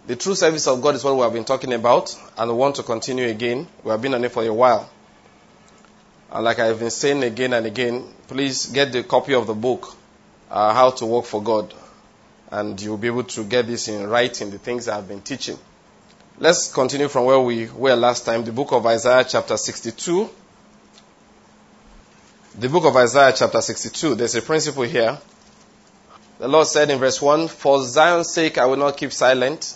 The true service of God is what we have been talking about, and we want to continue again. We have been on it for a while. And like I've been saying again and again, please get the copy of the book, How to Work for God. And you'll be able to get this in writing, the things I've been teaching. Let's continue from where we were last time. The book of Isaiah chapter 62. The book of Isaiah chapter 62. There's a principle here. The Lord said in verse 1, "For Zion's sake I will not keep silent,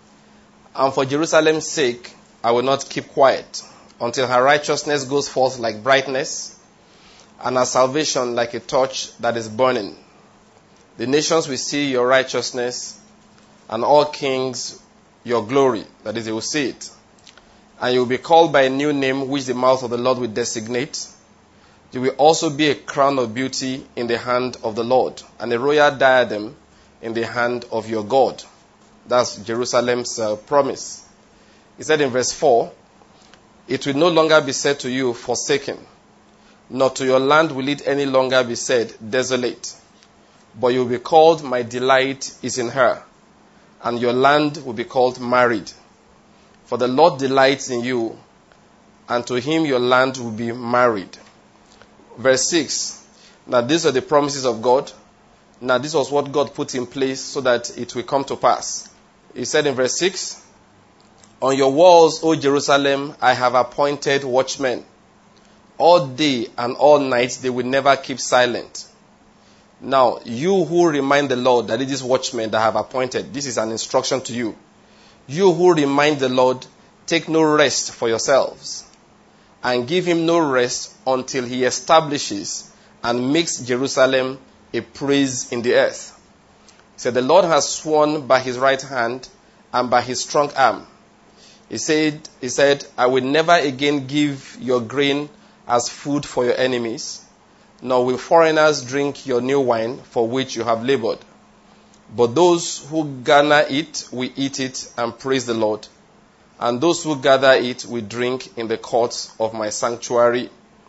and for Jerusalem's sake I will not keep quiet, until her righteousness goes forth like brightness, and her salvation like a torch that is burning. The nations will see your righteousness, and all kings your glory." That is, they will see it. "And you will be called by a new name which the mouth of the Lord will designate. You will also be a crown of beauty in the hand of the Lord, and a royal diadem in the hand of your God." That's Jerusalem's promise. He said in verse 4, "It will no longer be said to you, forsaken, nor to your land will it any longer be said, desolate. But you will be called, my delight is in her, and your land will be called married. For the Lord delights in you, and to him your land will be married." Verse 6, now these are the promises of God. Now this was what God put in place so that it will come to pass. He said in verse 6, "On your walls, O Jerusalem, I have appointed watchmen. All day and all night they will never keep silent." Now, you who remind the Lord that it is watchmen that I have appointed, this is an instruction to you. You who remind the Lord, take no rest for yourselves, and give him no rest until he establishes and makes Jerusalem a praise in the earth. He said, "The Lord has sworn by his right hand and by his strong arm." He said, "I will never again give your grain as food for your enemies, nor will foreigners drink your new wine for which you have labored. But those who garner it will eat it and praise the Lord, and those who gather it will drink in the courts of my sanctuary."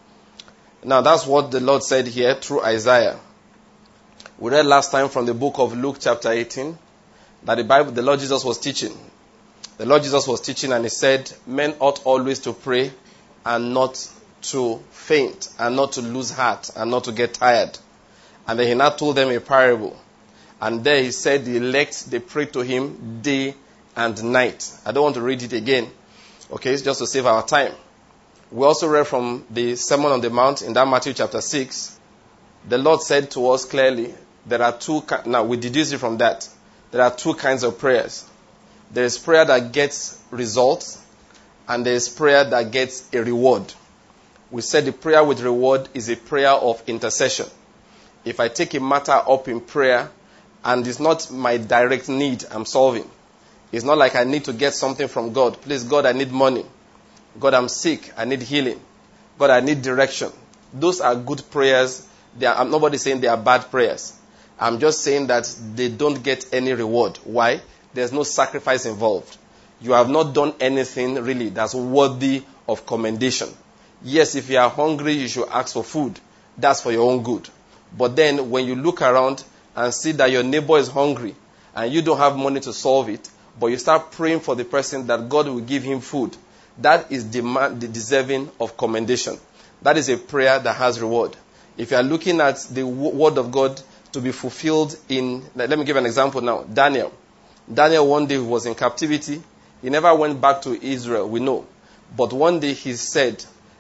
Now that's what the Lord said here through Isaiah. We read last time from the book of Luke chapter 18 that the Lord Jesus was teaching. The Lord Jesus was teaching and he said, men ought always to pray and not to faint and not to lose heart and not to get tired. And then he now told them a parable. And there he said the elect, they prayed to him day and night. I don't want to read it again. Okay, it's just to save our time. We also read from the Sermon on the Mount in that Matthew chapter 6. The Lord said to us clearly, now we deduce it from that. There are two kinds of prayers. There is prayer that gets results, and there is prayer that gets a reward. We said the prayer with reward is a prayer of intercession. If I take a matter up in prayer, and it's not my direct need I'm solving. It's not like I need to get something from God. Please, God, I need money. God, I'm sick. I need healing. God, I need direction. Those are good prayers. I'm nobody saying they are bad prayers. I'm just saying that they don't get any reward. Why? There's no sacrifice involved. You have not done anything really that's worthy of commendation. Yes, if you are hungry, you should ask for food. That's for your own good. But then when you look around and see that your neighbor is hungry and you don't have money to solve it, but you start praying for the person that God will give him food, that is deserving of commendation. That is a prayer that has reward. If you are looking at the word of God to be fulfilled let me give an example now. Daniel one day was in captivity. He never went back to Israel, we know. But one day he said,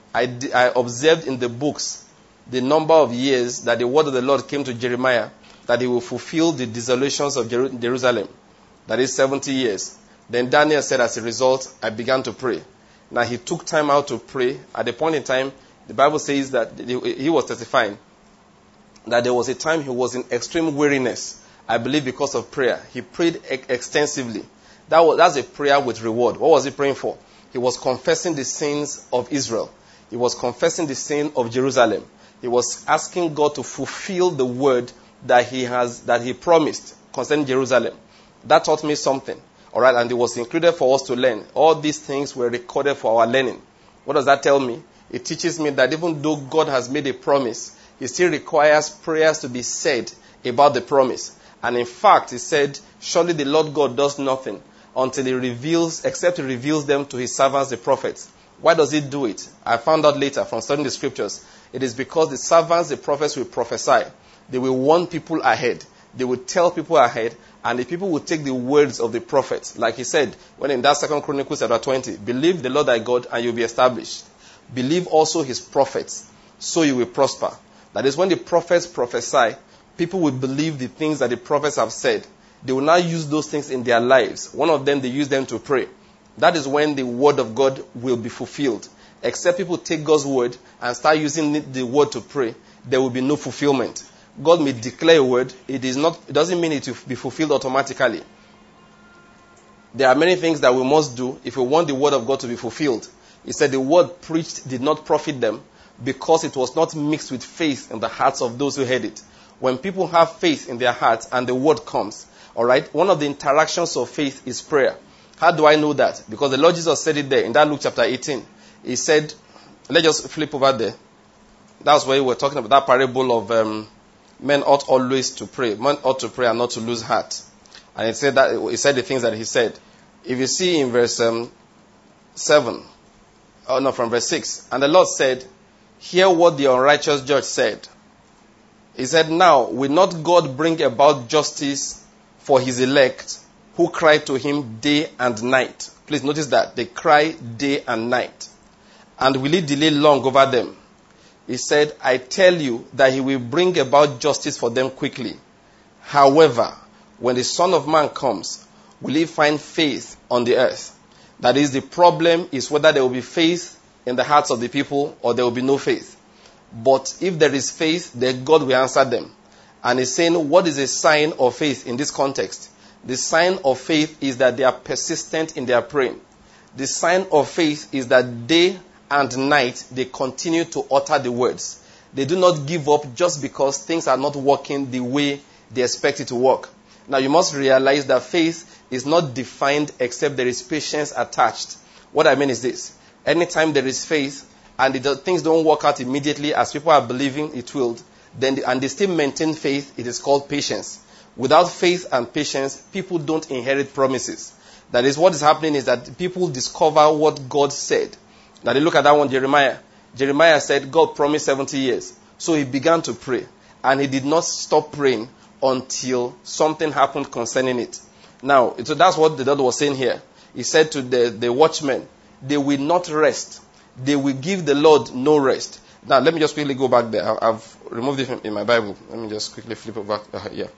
I observed in the books the number of years that the word of the Lord came to Jeremiah that he will fulfill the desolations of Jerusalem. That is 70 years. Then Daniel said, as a result, I began to pray. Now he took time out to pray. At the point in time, the Bible says that he was testifying that there was a time he was in extreme weariness. I believe because of prayer. He prayed extensively. That's a prayer with reward. What was he praying for? He was confessing the sins of Israel. He was confessing the sin of Jerusalem. He was asking God to fulfill the word that he promised concerning Jerusalem. That taught me something. All right, and it was included for us to learn. All these things were recorded for our learning. What does that tell me? It teaches me that even though God has made a promise, He still requires prayers to be said about the promise. And in fact, He said, surely the Lord God does nothing except he reveals them to his servants, the prophets. Why does he do it? I found out later from studying the scriptures. It is because the servants, the prophets, will prophesy. They will warn people ahead. They will tell people ahead, and the people will take the words of the prophets. Like he said, when in that 2 Chronicles chapter 20, believe the Lord thy God, and you'll be established. Believe also his prophets, so you will prosper. That is, when the prophets prophesy, people will believe the things that the prophets have said. They will now use those things in their lives. One of them, they use them to pray. That is when the word of God will be fulfilled. Except people take God's word and start using the word to pray, there will be no fulfillment. God may declare a word. It doesn't mean it will be fulfilled automatically. There are many things that we must do if we want the word of God to be fulfilled. He said the word preached did not profit them because it was not mixed with faith in the hearts of those who heard it. When people have faith in their hearts and the word comes, all right, one of the interactions of faith is prayer. How do I know that? Because the Lord Jesus said it there in that Luke chapter 18. He said, let's just flip over there. That's where we were talking about that parable of men ought always to pray. Men ought to pray and not to lose heart. And he said the things that he said. If you see in verse 7, from verse 6, and the Lord said, hear what the unrighteous judge said. He said, now, will not God bring about justice for his elect who cry to him day and night? Please notice that. They cry day and night. And will he delay long over them? He said, I tell you that he will bring about justice for them quickly. However, when the Son of Man comes, will he find faith on the earth? That is, the problem is whether there will be faith in the hearts of the people or there will be no faith. But if there is faith, then God will answer them. And he's saying, what is a sign of faith in this context? The sign of faith is that they are persistent in their praying. The sign of faith is that day and night they continue to utter the words. They do not give up just because things are not working the way they expect it to work. Now you must realize that faith is not defined except there is patience attached. What I mean is this. Anytime there is faith and things don't work out immediately as people are believing it will, and they still maintain faith, it is called patience. Without faith and patience, people don't inherit promises. That is, what is happening is that people discover what God said. Now, they look at that one, Jeremiah. Jeremiah said God promised 70 years. So he began to pray. And he did not stop praying until something happened concerning it. Now, so that's what the Lord was saying here. He said to the watchmen, they will not rest. They will give the Lord no rest. Now, let me just quickly go back there. I've removed it in my Bible. Let me just quickly flip it back here.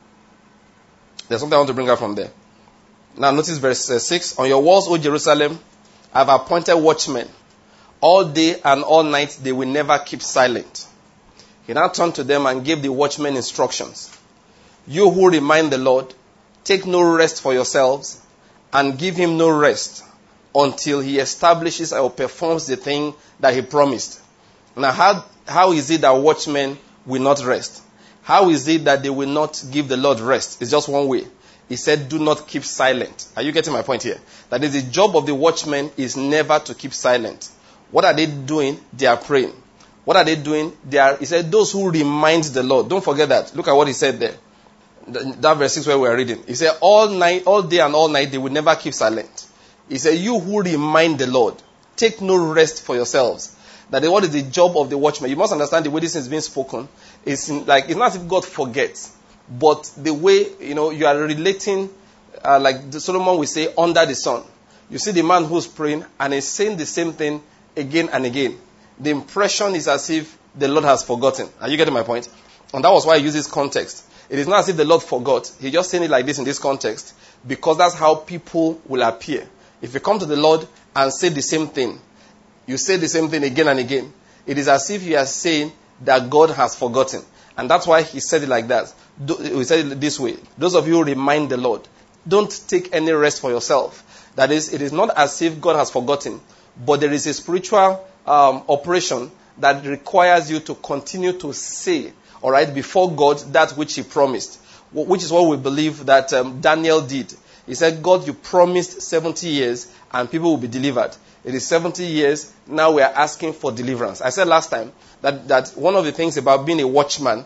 There's something I want to bring out from there. Now, notice verse 6. On your walls, O Jerusalem, I have appointed watchmen. All day and all night, they will never keep silent. He now turned to them and gave the watchmen instructions. You who remind the Lord, take no rest for yourselves, and give him no rest until he establishes or performs the thing that he promised. Now, how is it that watchmen will not rest? How is it that they will not give the Lord rest? It's just one way. He said, do not keep silent. Are you getting my point here? That is, the job of the watchman is never to keep silent. What are they doing? They are praying. What are they doing? He said, those who remind the Lord. Don't forget that. Look at what he said there. That verse 6 where we are reading. He said, all day and all night, they will never keep silent. He said, you who remind the Lord, take no rest for yourselves. That is, what is the job of the watchman? You must understand the way this is being spoken. It's not as if God forgets. But the way, you are relating, like Solomon will say, under the sun. You see the man who's praying and is saying the same thing again and again. The impression is as if the Lord has forgotten. Are you getting my point? And that was why I use this context. It is not as if the Lord forgot. He's just saying it like this in this context. Because that's how people will appear. If you come to the Lord and say the same thing, you say the same thing again and again, it is as if you are saying that God has forgotten. And that's why he said it like that. He said it this way. Those of you who remind the Lord, don't take any rest for yourself. That is, it is not as if God has forgotten, but there is a spiritual operation that requires you to continue to say, all right, before God that which he promised, which is what we believe that Daniel did. He said, God, you promised 70 years and people will be delivered. It is 70 years. Now we are asking for deliverance. I said last time that one of the things about being a watchman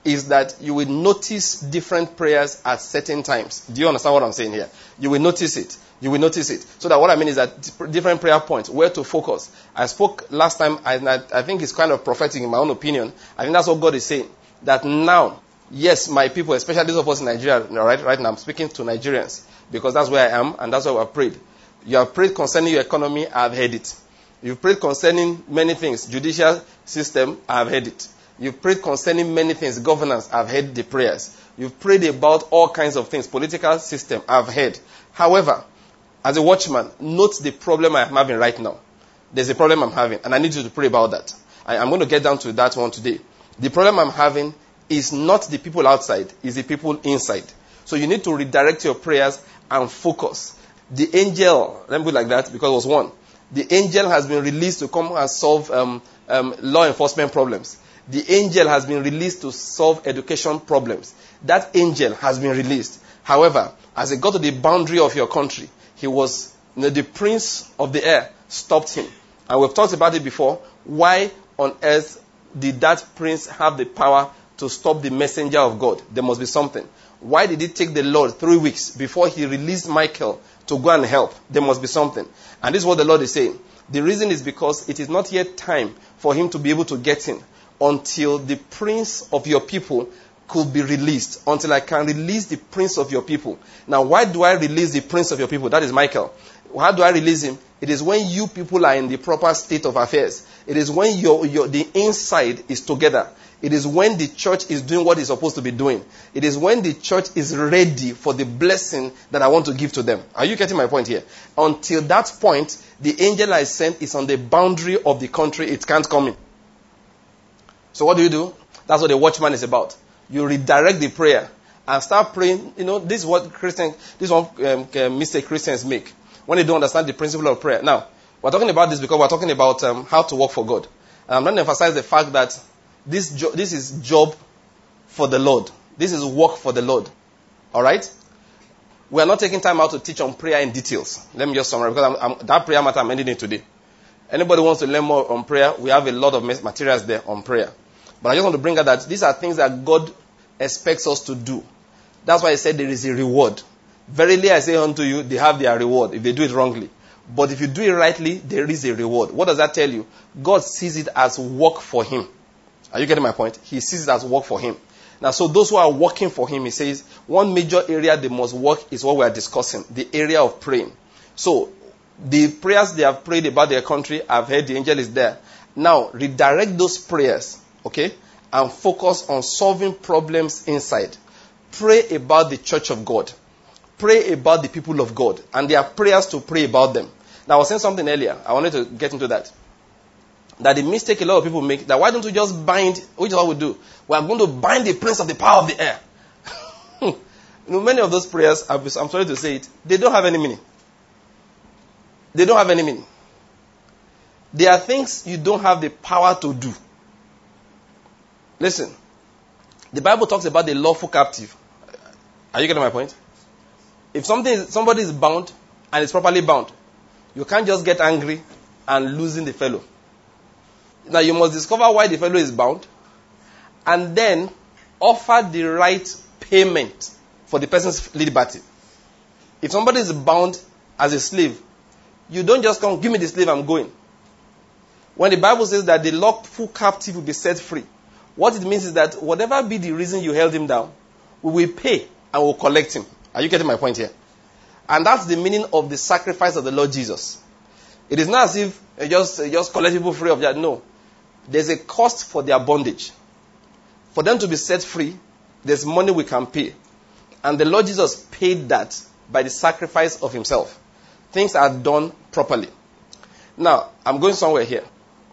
is that you will notice different prayers at certain times. Do you understand what I'm saying here? You will notice it. You will notice it. So that what I mean is that different prayer points, where to focus. I spoke last time, and I think it's kind of prophetic in my own opinion. I think that's what God is saying. That now, yes, my people, especially those of us in Nigeria, right now I'm speaking to Nigerians because that's where I am and that's why we have prayed. You have prayed concerning your economy, I have heard it. You've prayed concerning many things. Judicial system, I have heard it. You've prayed concerning many things. Governance, I've heard the prayers. You've prayed about all kinds of things. Political system, I've heard. However, as a watchman, note the problem I'm having right now. There's a problem I'm having, and I need you to pray about that. I'm going to get down to that one today. The problem I'm having is not the people outside, it's the people inside. So you need to redirect your prayers and focus. The angel, let me put it like that because it was one. The angel has been released to come and solve law enforcement problems. The angel has been released to solve education problems. That angel has been released. However, as he got to the boundary of your country, he was, the prince of the air stopped him. And we've talked about it before. Why on earth did that prince have the power to stop the messenger of God? There must be something. Why did it take the Lord 3 weeks before he released Michael to go and help? There must be something. And this is what the Lord is saying. The reason is because it is not yet time for him to be able to get in until the prince of your people could be released. Until I can release the prince of your people. Now, why do I release the prince of your people? That is Michael. How do I release him? It is when you people are in the proper state of affairs. It is when the inside is together. It is when the church is doing what it's supposed to be doing. It is when the church is ready for the blessing that I want to give to them. Are you getting my point here? Until that point, the angel I sent is on the boundary of the country. It can't come in. So what do? That's what the watchman is about. You redirect the prayer and start praying. This is what mistake Christians make when they don't understand the principle of prayer. Now, we're talking about this because we're talking about how to work for God. And I'm going to emphasize the fact that this is job for the Lord. This is work for the Lord. All right? We are not taking time out to teach on prayer in details. Let me just summarize because that prayer matter I'm ending it today. Anybody wants to learn more on prayer, we have a lot of materials there on prayer. But I just want to bring out that these are things that God expects us to do. That's why I said there is a reward. Verily I say unto you, they have their reward if they do it wrongly. But if you do it rightly, there is a reward. What does that tell you? God sees it as work for him. Are you getting my point? He sees it as work for him. Now, so those who are working for him, he says, one major area they must work is what we are discussing, the area of praying. So, the prayers they have prayed about their country, I've heard the angel is there. Now, redirect those prayers, okay, and focus on solving problems inside. Pray about the church of God. Pray about the people of God. And there are prayers to pray about them. Now, I was saying something earlier. I wanted to get into that. That the mistake a lot of people make, that why don't we just bind, which is what we do. We are going to bind the prince of the power of the air. Many of those prayers, I'm sorry to say it, they don't have any meaning. They don't have any meaning. There are things you don't have the power to do. Listen, the Bible talks about the lawful captive. Are you getting my point? If somebody is bound and is properly bound, you can't just get angry and losing the fellow. Now you must discover why the fellow is bound and then offer the right payment for the person's liberty. If somebody is bound as a slave, you don't just come, give me the slave, I'm going. When the Bible says that the lawful captive will be set free, what it means is that whatever be the reason you held him down, we will pay and we'll collect him. Are you getting my point here? And that's the meaning of the sacrifice of the Lord Jesus. It is not as if you just collect people free of that. No. There's a cost for their bondage. For them to be set free, there's money we can pay. And the Lord Jesus paid that by the sacrifice of himself. Things are done properly. Now, I'm going somewhere here.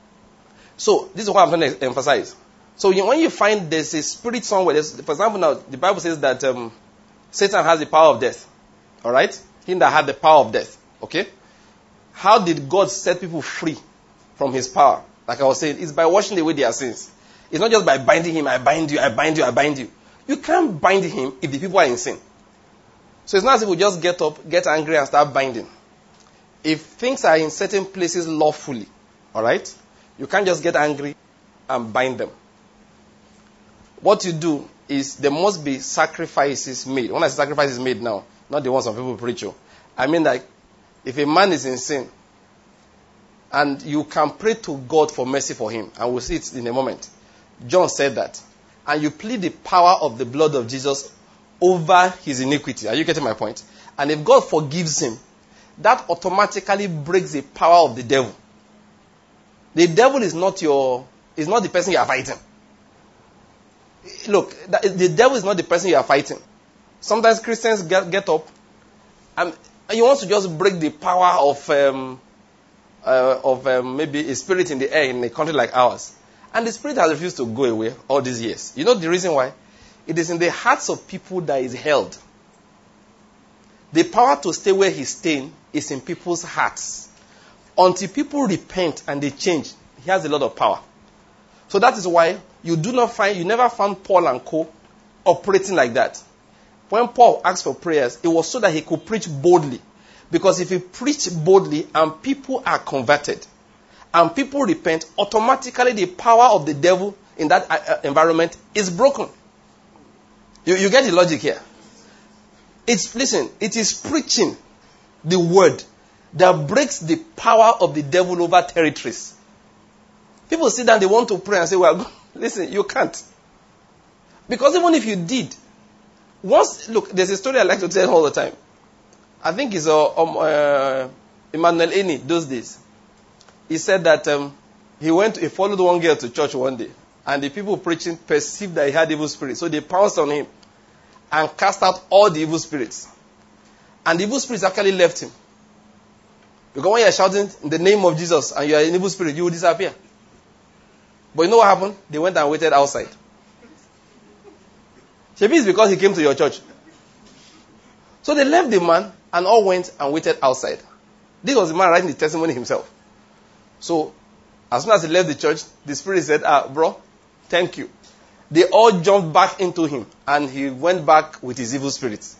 So, this is what I'm going to emphasize. So, when you find there's a spirit somewhere, for example, now, the Bible says that Satan has the power of death. Alright? He that had the power of death. Okay? How did God set people free from his power? Like I was saying, it's by washing away their sins. It's not just by binding him, I bind you, I bind you, I bind you. You can't bind him if the people are in sin. So it's not as if we just get up, get angry and start binding. If things are in certain places lawfully, alright, you can't just get angry and bind them. what you do is there must be sacrifices made. When I say sacrifices made now, not the ones some people preach. I mean like, if a man is in sin, and you can pray to God for mercy for him, and we'll see it in a moment. John said that. And you plead the power of the blood of Jesus over his iniquity. Are you getting my point? And if God forgives him, that automatically breaks the power of the devil. The devil is not the person you are fighting. Look, the devil is not the person you are fighting. Sometimes Christians get up and you want to just break the power of maybe a spirit in the air in a country like ours. And the spirit has refused to go away all these years. You know the reason why? It is in the hearts of people that is held. The power to stay where he's staying is in people's hearts. Until people repent and they change, he has a lot of power. So that is why you never found Paul and co operating like that. When Paul asked for prayers, it was so that he could preach boldly. Because if he preached boldly and people are converted and people repent, automatically the power of the devil in that environment is broken. You get the logic here? Listen, it is preaching the word that breaks the power of the devil over territories. People sit down, they want to pray and say, well, listen, you can't. Because even if you did, look, there's a story I like to tell all the time. I think it's Emmanuel Eni those days. He said that he followed one girl to church one day, and the people preaching perceived that he had evil spirits. So they pounced on him and cast out all the evil spirits. And the evil spirits actually left him. Because when you're shouting in the name of Jesus and you're an evil spirit, you will disappear. But you know what happened? They went and waited outside. Maybe it's because he came to your church. So they left the man and all went and waited outside. This was the man writing the testimony himself. So as soon as he left the church, the spirit said, bro, thank you. They all jumped back into him and he went back with his evil spirits.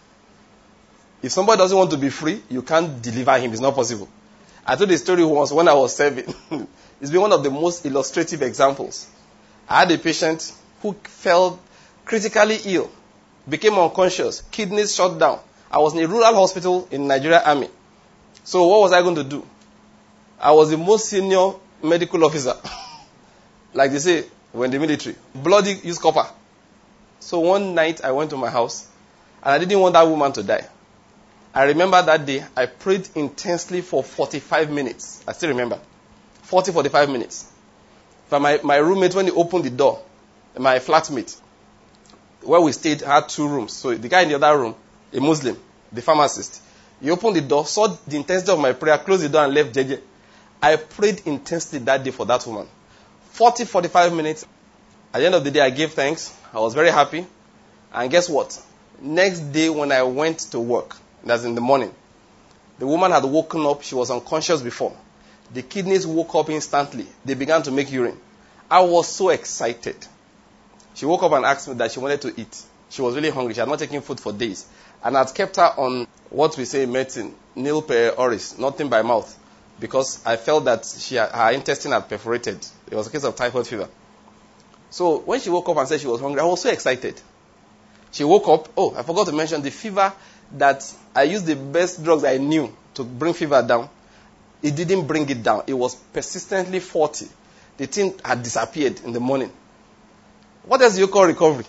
If somebody doesn't want to be free, you can't deliver him. It's not possible. I told the story once when I was serving. It's been one of the most illustrative examples. I had a patient who fell critically ill, became unconscious, kidneys shut down. I was in a rural hospital in Nigeria Army. So what was I going to do? I was the most senior medical officer. Like they say, when the military. Bloody use copper. So one night I went to my house and I didn't want that woman to die. I remember that day I prayed intensely for 45 minutes. I still remember. 45 minutes. But my roommate, when he opened the door, my flatmate, where we stayed, had 2 rooms. So the guy in the other room, a Muslim, the pharmacist, he opened the door, saw the intensity of my prayer, closed the door and left JJ. I prayed intensely that day for that woman. 45 minutes. At the end of the day, I gave thanks. I was very happy. And guess what? Next day when I went to work, that's in the morning, the woman had woken up. She was unconscious before. The kidneys woke up instantly. They began to make urine. I was so excited. She woke up and asked me that she wanted to eat. She was really hungry. She had not taken food for days. And I'd kept her on what we say in medicine, nil per oris, nothing by mouth. Because I felt that her intestine had perforated. It was a case of typhoid fever. So when she woke up and said she was hungry, I was so excited. She woke up. Oh, I forgot to mention the fever that I used the best drugs I knew to bring fever down. It didn't bring it down. It was persistently 40. The thing had disappeared in the morning. What else do you call recovery?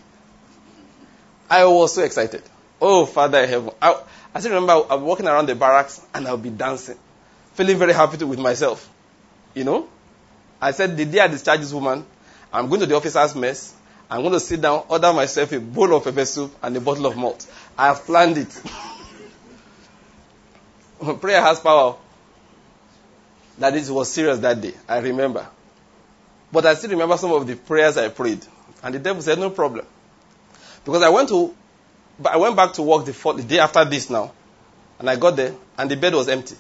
I was so excited. Oh, Father in heaven. I still remember I was walking around the barracks and I would be dancing. Feeling very happy with myself. You know? I said, the day I discharge this woman, I'm going to the officer's mess. I'm going to sit down, order myself a bowl of pepper soup and a bottle of malt. I have planned it. Prayer has power. That it was serious that day. I remember. But I still remember some of the prayers I prayed. And the devil said, no problem. Because I went back to work the day after this now. And I got there and the bed was empty.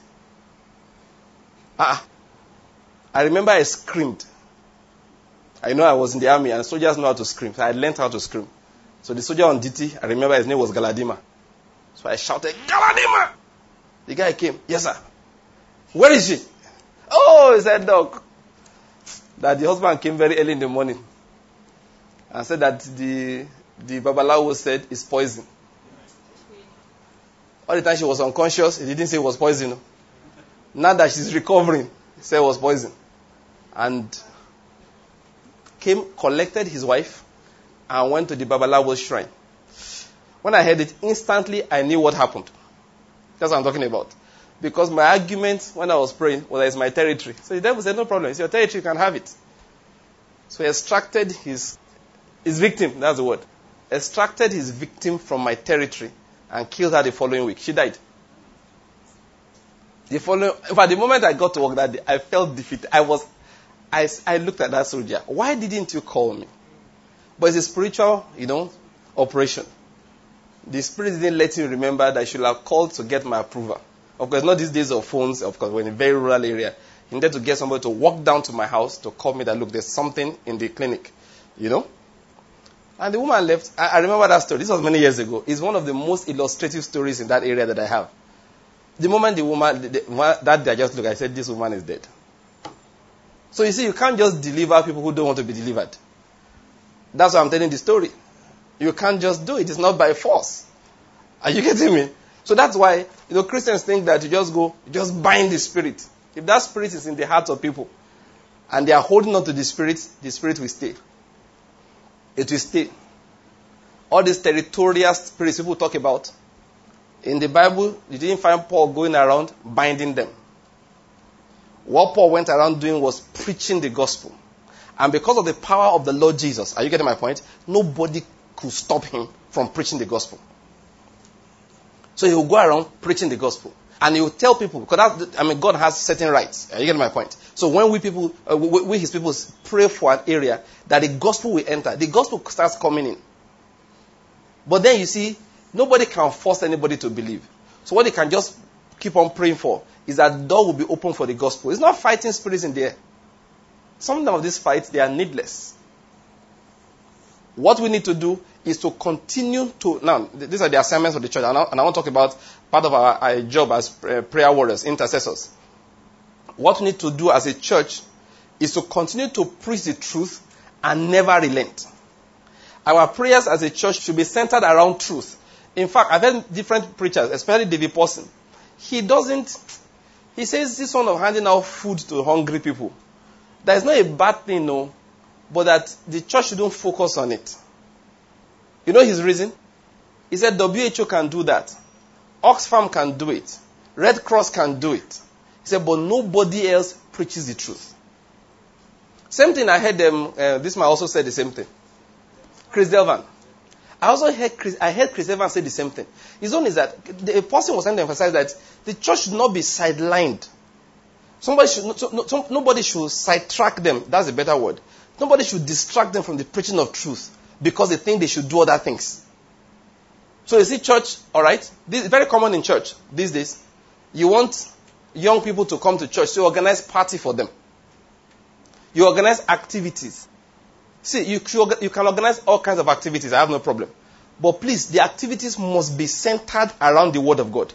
I remember I screamed. I know I was in the army and soldiers know how to scream. So I learned how to scream. So the soldier on duty, I remember his name was Galadima. So I shouted, Galadima! The guy came. Yes, sir. Where is she? Oh, he said, Doc. That the husband came very early in the morning. and said that the Babalawo said is poison. All the time she was unconscious, he didn't say it was poison. Now that she's recovering, he said it was poison. And collected his wife, and went to the Babalawo's shrine. When I heard it, instantly I knew what happened. That's what I'm talking about. Because my argument when I was praying was that it's my territory. So the devil said, no problem, it's your territory, you can have it. So he extracted his victim, that's the word. Extracted his victim from my territory and killed her the following week. She died. The moment I got to work that day, I felt defeated. I looked at that soldier. Why didn't you call me? But it's a spiritual, operation. The spirit didn't let him remember that I should have called to get my approval. Of course, not these days of phones. Of course, we're in a very rural area. He needed to get somebody to walk down to my house to call me that, look, there's something in the clinic. And the woman left. I remember that story. This was many years ago. It's one of the most illustrative stories in that area that I have. The moment the woman, that day I just looked, I said, this woman is dead. So you see, you can't just deliver people who don't want to be delivered. That's why I'm telling the story. You can't just do it. It's not by force. Are you getting me? So that's why, Christians think that you just bind the spirit. If that spirit is in the hearts of people, and they are holding on to the spirit will stay. It will stay. All these territorial spirits people talk about, in the Bible, you didn't find Paul going around binding them. What Paul went around doing was preaching the gospel. And because of the power of the Lord Jesus, are you getting my point? Nobody could stop him from preaching the gospel. So he will go around preaching the gospel. And he will tell people, because God has certain rights. Are you getting my point? So when we his people pray for an area, that the gospel will enter, the gospel starts coming in. But then you see, nobody can force anybody to believe. So what they can just keep on praying for is that door will be open for the gospel. It's not fighting spirits in there. Some of these fights, they are needless. What we need to do is to continue to... Now, these are the assignments of the church. And I want to talk about part of our job as prayer warriors, intercessors. What we need to do as a church is to continue to preach the truth and never relent. Our prayers as a church should be centered around truth. In fact, I've heard different preachers, especially David Paulson. He says this one of handing out food to hungry people. That is not a bad thing, no. But that the church shouldn't focus on it. You know his reason? He said WHO can do that. Oxfam can do it. Red Cross can do it. He said, but nobody else preaches the truth. Same thing I heard this man also said the same thing. Chris Delvan. I heard Chris Evans say the same thing. His own is that the person was trying to emphasize that the church should not be sidelined. Nobody should sidetrack them. That's a better word. Nobody should distract them from the preaching of truth because they think they should do other things. So you see church, all right? This is very common in church these days. You want young people to come to church, so you organize party for them. You organize activities. See, you can organize all kinds of activities. I have no problem. But please, the activities must be centered around the Word of God.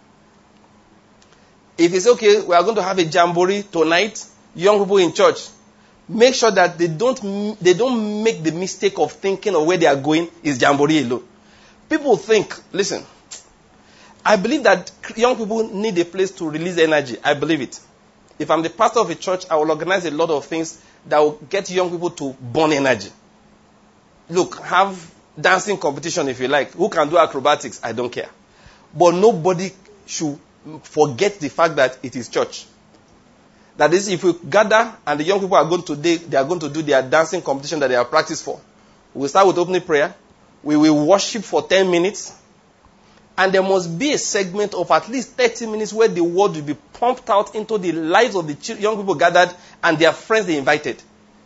If it's okay, we are going to have a jamboree tonight, young people in church, make sure that they don't make the mistake of thinking of where they are going is jamboree alone. People think, listen, I believe that young people need a place to release energy. I believe it. If I'm the pastor of a church, I will organize a lot of things that will get young people to burn energy. Look, have dancing competition if you like. Who can do acrobatics? I don't care. But nobody should forget the fact that it is church. That is, if we gather and the young people are going to do their dancing competition that they have practiced for. We'll start with opening prayer. We will worship for 10 minutes. And there must be a segment of at least 30 minutes where the word will be pumped out into the lives of the young people gathered and their friends they invited.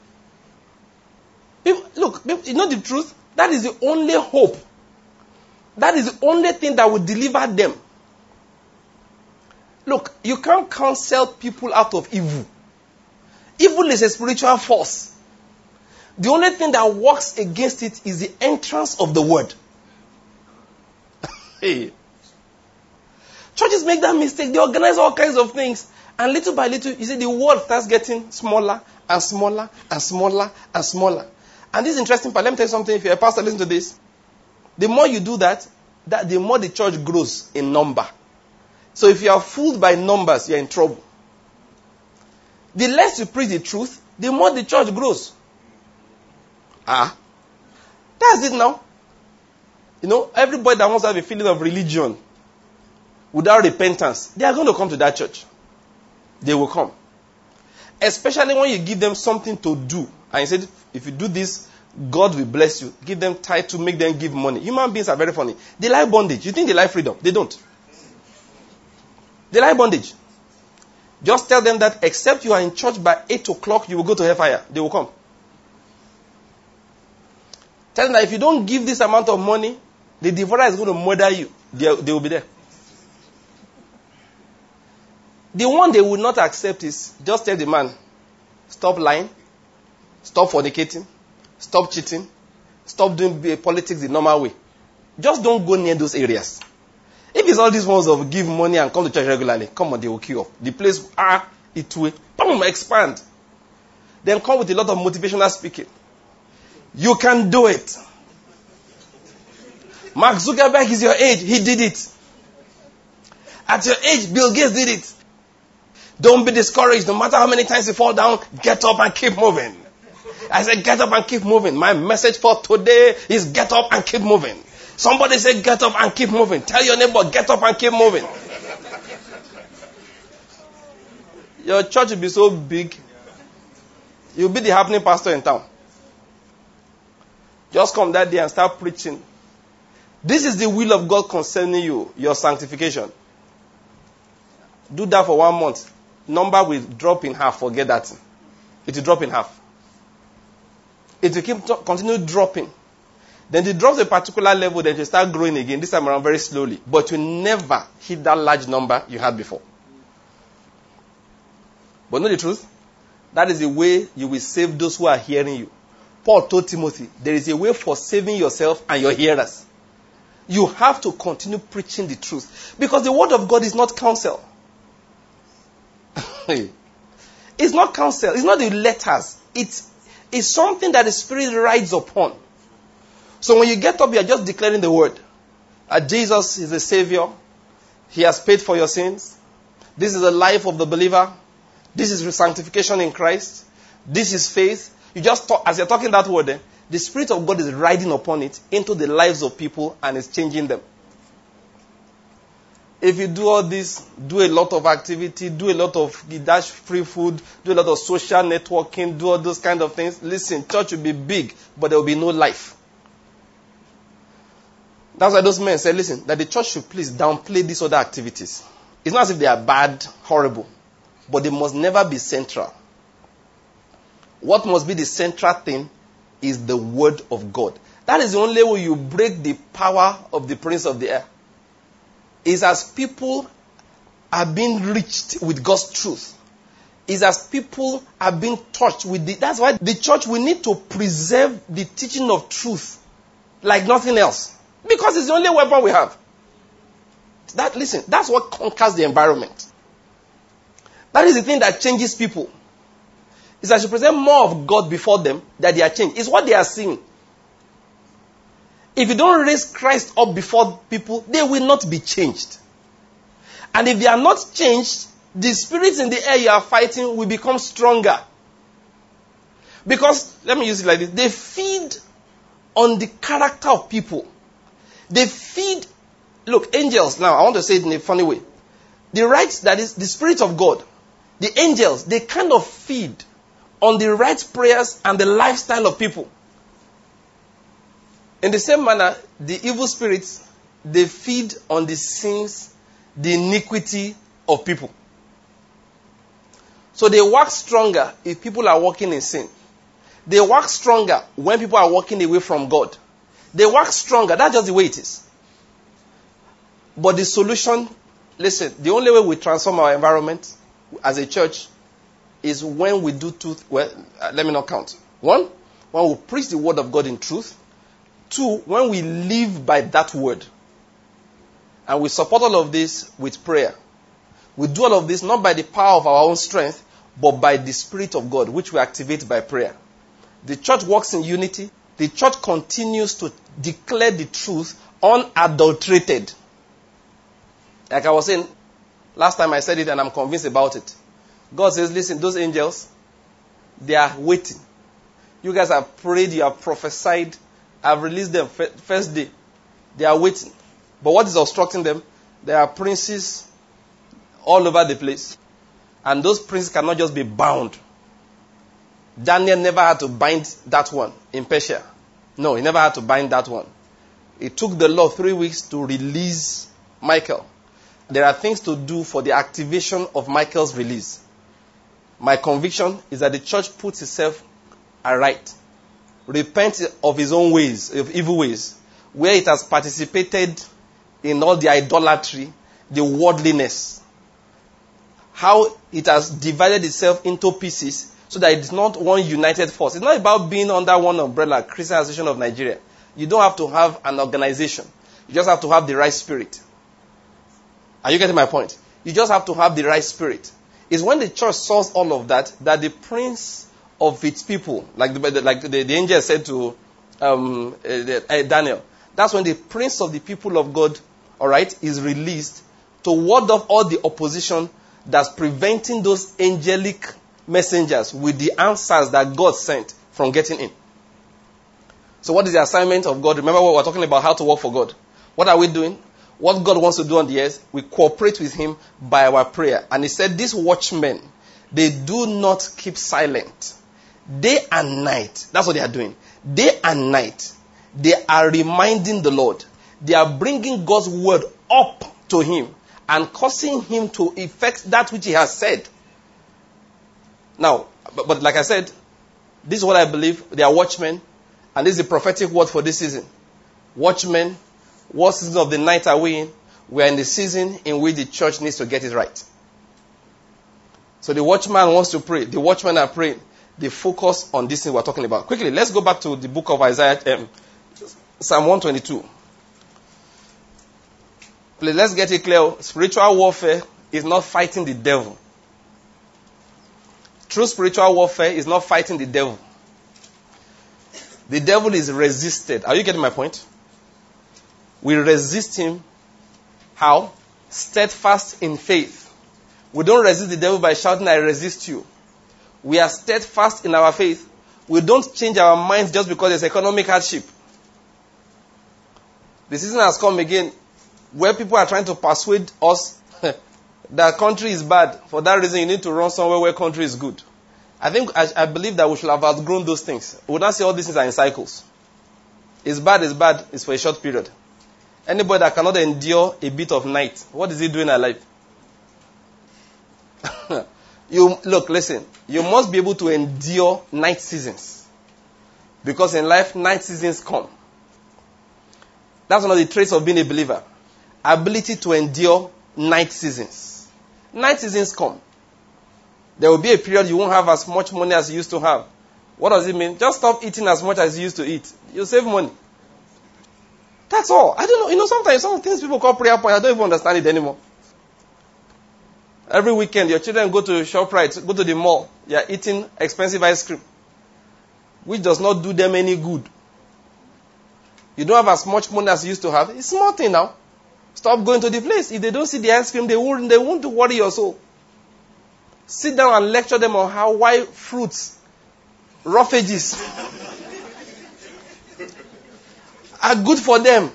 Look, you know the truth? That is the only hope. That is the only thing that will deliver them. Look, you can't counsel people out of evil. Evil is a spiritual force. The only thing that works against it is the entrance of the word. Hey. Churches make that mistake. They organize all kinds of things. And little by little, you see, the word starts getting smaller and smaller and smaller and smaller. And this is interesting part. Let me tell you something. If you're a pastor, listen to this. The more you do that, the more the church grows in number. So if you are fooled by numbers, you're in trouble. The less you preach the truth, the more the church grows. That's it now. Everybody that wants to have a feeling of religion without repentance, they are going to come to that church. They will come. Especially when you give them something to do. And you said, if you do this, God will bless you. Give them title, make them give money. Human beings are very funny. They like bondage. You think they like freedom? They don't. They like bondage. Just tell them that except you are in church by 8 o'clock, you will go to hellfire. They will come. Tell them that if you don't give this amount of money, the devourer is going to murder you. They will be there. The one they will not accept is just tell the man, stop lying, stop fornicating, stop cheating, stop doing politics the normal way. Just don't go near those areas. If it's all these ones of give money and come to church regularly, come on, they will queue up. The place, it will, boom, expand. Then come with a lot of motivational speaking. You can do it. Mark Zuckerberg is your age. He did it. At your age, Bill Gates did it. Don't be discouraged. No matter how many times you fall down, get up and keep moving. I said, get up and keep moving. My message for today is get up and keep moving. Somebody say, get up and keep moving. Tell your neighbor, get up and keep moving. Your church will be so big, you'll be the happening pastor in town. Just come that day and start preaching. This is the will of God concerning you, your sanctification. Do that for 1 month. Number will drop in half. Forget that. It will drop in half. It will continue dropping. Then it drops a particular level, then it will start growing again. This time around very slowly. But you never hit that large number you had before. But know the truth? That is the way you will save those who are hearing you. Paul told Timothy, there is a way for saving yourself and your hearers. You have to continue preaching the truth. Because the word of God is not counsel. It's not counsel. It's not the letters. It's something that the Spirit rides upon. So when you get up, you are just declaring the word. Jesus is the Savior. He has paid for your sins. This is the life of the believer. This is sanctification in Christ. This is faith. You just talk, as you're talking that word, the Spirit of God is riding upon it into the lives of people and is changing them. If you do all this, do a lot of activity, do a lot of dash free food, do a lot of social networking, do all those kind of things, listen, church will be big, but there will be no life. That's why those men said, listen, that the church should please downplay these other activities. It's not as if they are bad, horrible, but they must never be central. What must be the central thing is the word of God. That is the only way you break the power of the prince of the air. Is as people are being reached with God's truth. Is as people are being touched with the... That's why the church, we need to preserve the teaching of truth like nothing else. Because it's the only weapon we have. Listen, that's what conquers the environment. That is the thing that changes people. It's as you present more of God before them, that they are changed. It's what they are seeing. If you don't raise Christ up before people, they will not be changed. And if they are not changed, the spirits in the air you are fighting will become stronger. Because, let me use it like this, they feed on the character of people. They feed, look, angels, now I want to say it in a funny way. The rights, that is the Spirit of God, the angels, they kind of feed on the right prayers and the lifestyle of people. In the same manner, the evil spirits, they feed on the sins, the iniquity of people. So they work stronger if people are walking in sin. They work stronger when people are walking away from God. They work stronger. That's just the way it is. But the solution, listen, the only way we transform our environment as a church is when we do let me not count. 1, when we preach the word of God in truth. 2, when we live by that word. And we support all of this with prayer. We do all of this not by the power of our own strength, but by the Spirit of God, which we activate by prayer. The church works in unity. The church continues to declare the truth unadulterated. Like I was saying, last time I said it and I'm convinced about it. God says, listen, those angels, they are waiting. You guys have prayed, you have prophesied. I've released them first day. They are waiting. But what is obstructing them? There are princes all over the place. And those princes cannot just be bound. Daniel never had to bind that one in Persia. No, he never had to bind that one. It took the Lord 3 weeks to release Michael. There are things to do for the activation of Michael's release. My conviction is that the church puts itself aright. Repent of his own ways, of evil ways, where it has participated in all the idolatry, the worldliness. How it has divided itself into pieces so that it's not one united force. It's not about being under one umbrella, Christian Association of Nigeria. You don't have to have an organization. You just have to have the right spirit. Are you getting my point? You just have to have the right spirit. It's when the church solves all of that the prince of its people, like the angel said to Daniel, that's when the prince of the people of God, all right, is released to ward off all the opposition that's preventing those angelic messengers with the answers that God sent from getting in. So what is the assignment of God? Remember what we're talking about, how to work for God. What are we doing? What God wants to do on the earth, we cooperate with him by our prayer. And he said, these watchmen, they do not keep silent. Day and night. That's what they are doing. Day and night. They are reminding the Lord. They are bringing God's word up to him and causing him to effect that which he has said. Now, but like I said, this is what I believe. They are watchmen. And this is the prophetic word for this season. Watchmen. What season of the night are we in? We are in the season in which the church needs to get it right. So the watchman wants to pray. The watchmen are praying. They focus on this thing we're talking about. Quickly, let's go back to the book of Isaiah, Psalm 122. Please, let's get it clear. Spiritual warfare is not fighting the devil. True spiritual warfare is not fighting the devil. The devil is resisted. Are you getting my point? We resist him. How? Steadfast in faith. We don't resist the devil by shouting, I resist you. We are steadfast in our faith. We don't change our minds just because there's economic hardship. The season has come again where people are trying to persuade us that country is bad. For that reason, you need to run somewhere where country is good. I believe that we should have outgrown those things. We would not say all these things are in cycles. It's bad, it's for a short period. Anybody that cannot endure a bit of night, what is he doing in life? Listen. You must be able to endure night seasons. Because in life, night seasons come. That's one of the traits of being a believer. Ability to endure night seasons. Night seasons come. There will be a period you won't have as much money as you used to have. What does it mean? Just stop eating as much as you used to eat. You'll save money. That's all. I don't know. Sometimes some things people call prayer point, I don't even understand it anymore. Every weekend, your children go to ShopRite, go to the mall. They are eating expensive ice cream, which does not do them any good. You don't have as much money as you used to have. It's small thing now. Stop going to the place. If they don't see the ice cream, they won't worry your soul. Sit down and lecture them on why fruits, roughages, are good for them.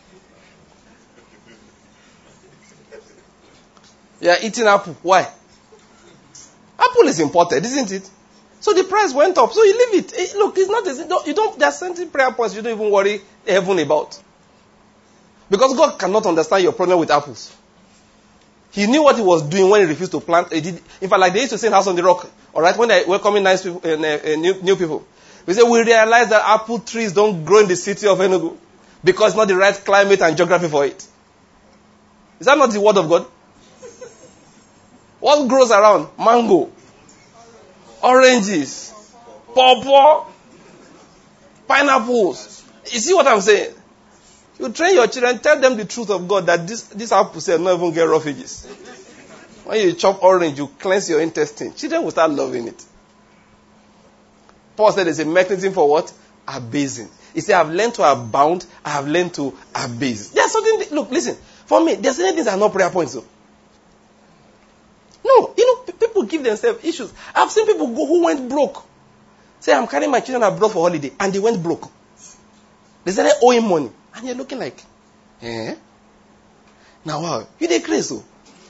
You are eating apple. Why? Apple is imported, isn't it? So the price went up. So you leave it. Look, it's not. There are certain prayer points you don't even worry heaven about. Because God cannot understand your problem with apples. He knew what he was doing when he refused to plant. In fact, like they used to say in House on the Rock, all right, when they welcoming nice people, new people, we say we realize that apple trees don't grow in the city of Enugu because it's not the right climate and geography for it. Is that not the word of God? What grows around? Mango, oranges, pawpaw, pineapples. You see what I'm saying? You train your children, tell them the truth of God that this apple will not even get roughages. When you chop orange, you cleanse your intestine. Children will start loving it. Paul said there's a mechanism for what? Abasing. He said, I've learned to abound, I have learned to abase. There's something, look, listen, for me, there's certain things that are not prayer points. So. No, people give themselves issues. I've seen people go who went broke. Say, I'm carrying my children abroad for holiday, and they went broke. They started owing money. And you're looking like, eh? Now, wow, you did crazy. So.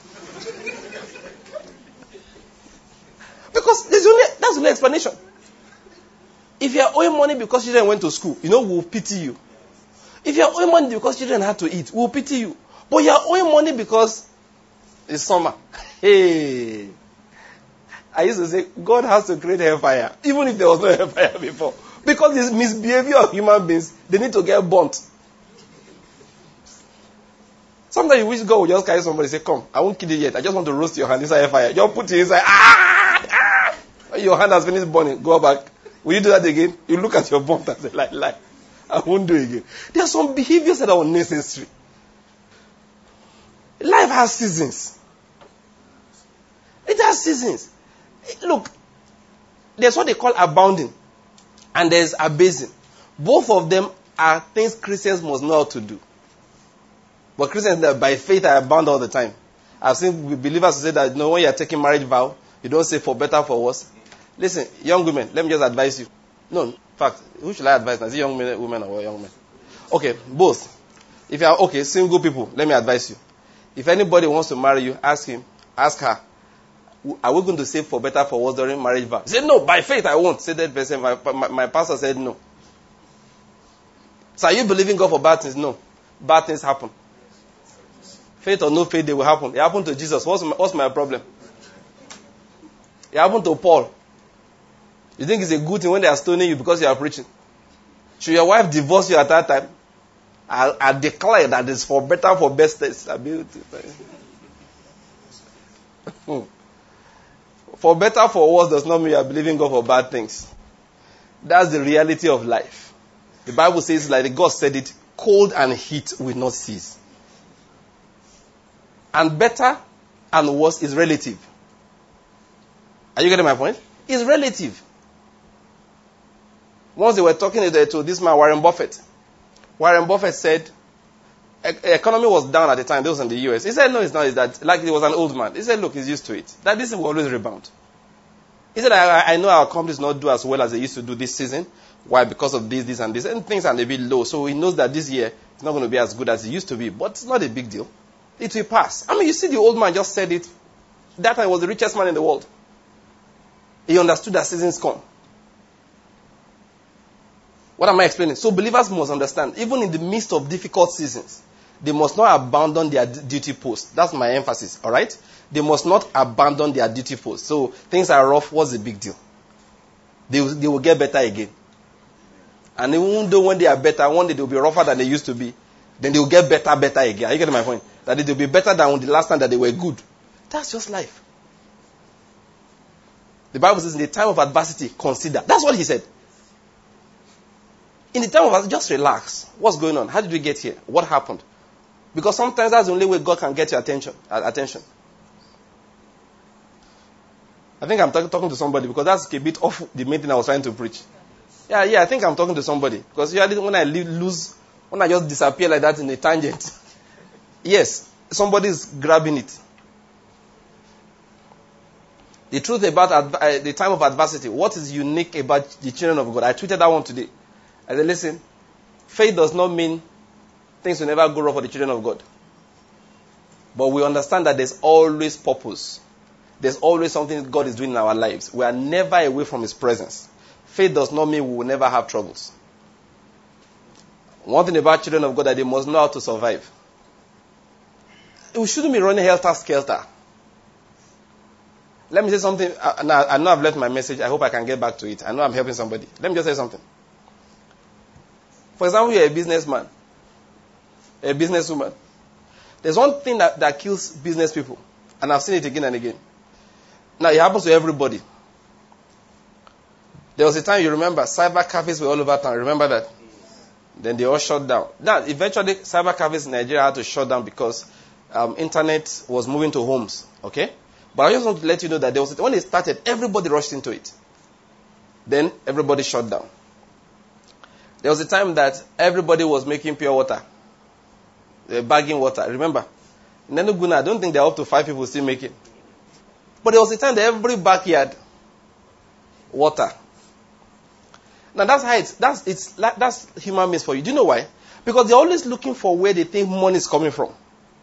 Because that's the only explanation. If you are owing money because children went to school, we'll pity you. If you are owing money because children had to eat, we'll pity you. But you are owing money because it's summer. Hey. I used to say, God has to create hellfire, even if there was no hellfire before. Because this misbehavior of human beings, they need to get burnt. Sometimes you wish God would just carry somebody and say, come, I won't kill you yet. I just want to roast your hand inside fire. Just put it inside. Your hand has finished burning. Go back. Will you do that again? You look at your burnt and say, lie. I won't do it again. There are some behaviors that are unnecessary. Life has seasons. It has seasons. Look, there's what they call abounding. And there's abasing. Both of them are things Christians must know how to do. But Christians that by faith are bound all the time. I've seen believers say that when you are taking marriage vow, you don't say for better, for worse. Listen, young women, let me just advise you. No, in fact, who should I advise now? Is it young women or young men? Okay, both. If you are single people, let me advise you. If anybody wants to marry you, ask her, are we going to say for better, for worse during marriage vow? Say no, by faith I won't. Say that person, my pastor said no. So are you believing God for bad things? No. Bad things happen. Faith or no faith, they will happen. It happened to Jesus. What's my problem? It happened to Paul. You think it's a good thing when they are stoning you because you are preaching? Should your wife divorce you at that time? I declare that it's for better, for best. For better, for worse does not mean you are believing God for bad things. That's the reality of life. The Bible says, like God said it, cold and heat will not cease. And better and worse is relative. Are you getting my point? It's relative. Once they were talking to this man, Warren Buffett. Warren Buffett said, economy was down at the time. This was in the US. He said, no, it's not. It's that, like he was an old man. He said, look, he's used to it. That this will always rebound. He said, I know our companies not do as well as they used to do this season. Why? Because of this, and this. And things are a bit low. So he knows that this year it's not going to be as good as it used to be. But it's not a big deal. It will pass. I mean, you see, the old man just said it. That time he was the richest man in the world. He understood that seasons come. What am I explaining? So believers must understand, even in the midst of difficult seasons, they must not abandon their duty post. That's my emphasis, all right? They must not abandon their duty post. So things are rough, what's the big deal? They will get better again. And even though when they are better, one day they will be rougher than they used to be, then they will get better again. Are you getting my point? That it will be better than the last time that they were good. That's just life. The Bible says in the time of adversity, consider. That's what he said. In the time of adversity, just relax. What's going on? How did we get here? What happened? Because sometimes that's the only way God can get your attention. I think I'm talking to somebody because that's a bit off the main thing I was trying to preach. Yeah, I think I'm talking to somebody. Because usually when I just disappear like that in a tangent, yes, somebody's grabbing it. The truth about the time of adversity, what is unique about the children of God? I tweeted that one today. I said, listen, faith does not mean things will never go wrong for the children of God. But we understand that there's always purpose. There's always something God is doing in our lives. We are never away from His presence. Faith does not mean we will never have troubles. One thing about children of God that they must know how to survive. We shouldn't be running helter-skelter. Let me say something. I know I've left my message. I hope I can get back to it. I know I'm helping somebody. Let me just say something. For example, you're a businessman, a businesswoman. There's one thing that kills business people, and I've seen it again and again. Now, it happens to everybody. There was a time, you remember, cyber cafes were all over town. Remember that? Then they all shut down. Now, eventually, cyber cafes in Nigeria had to shut down because internet was moving to homes. Okay? But I just want to let you know that when it started, everybody rushed into it. Then everybody shut down. There was a time that everybody was making pure water. They were bagging water. Remember? In Enugu, I don't think there are up to 5 people still making. But there was a time that every backyard, water. Now that's how that's human beings for you. Do you know why? Because they're always looking for where they think money is coming from.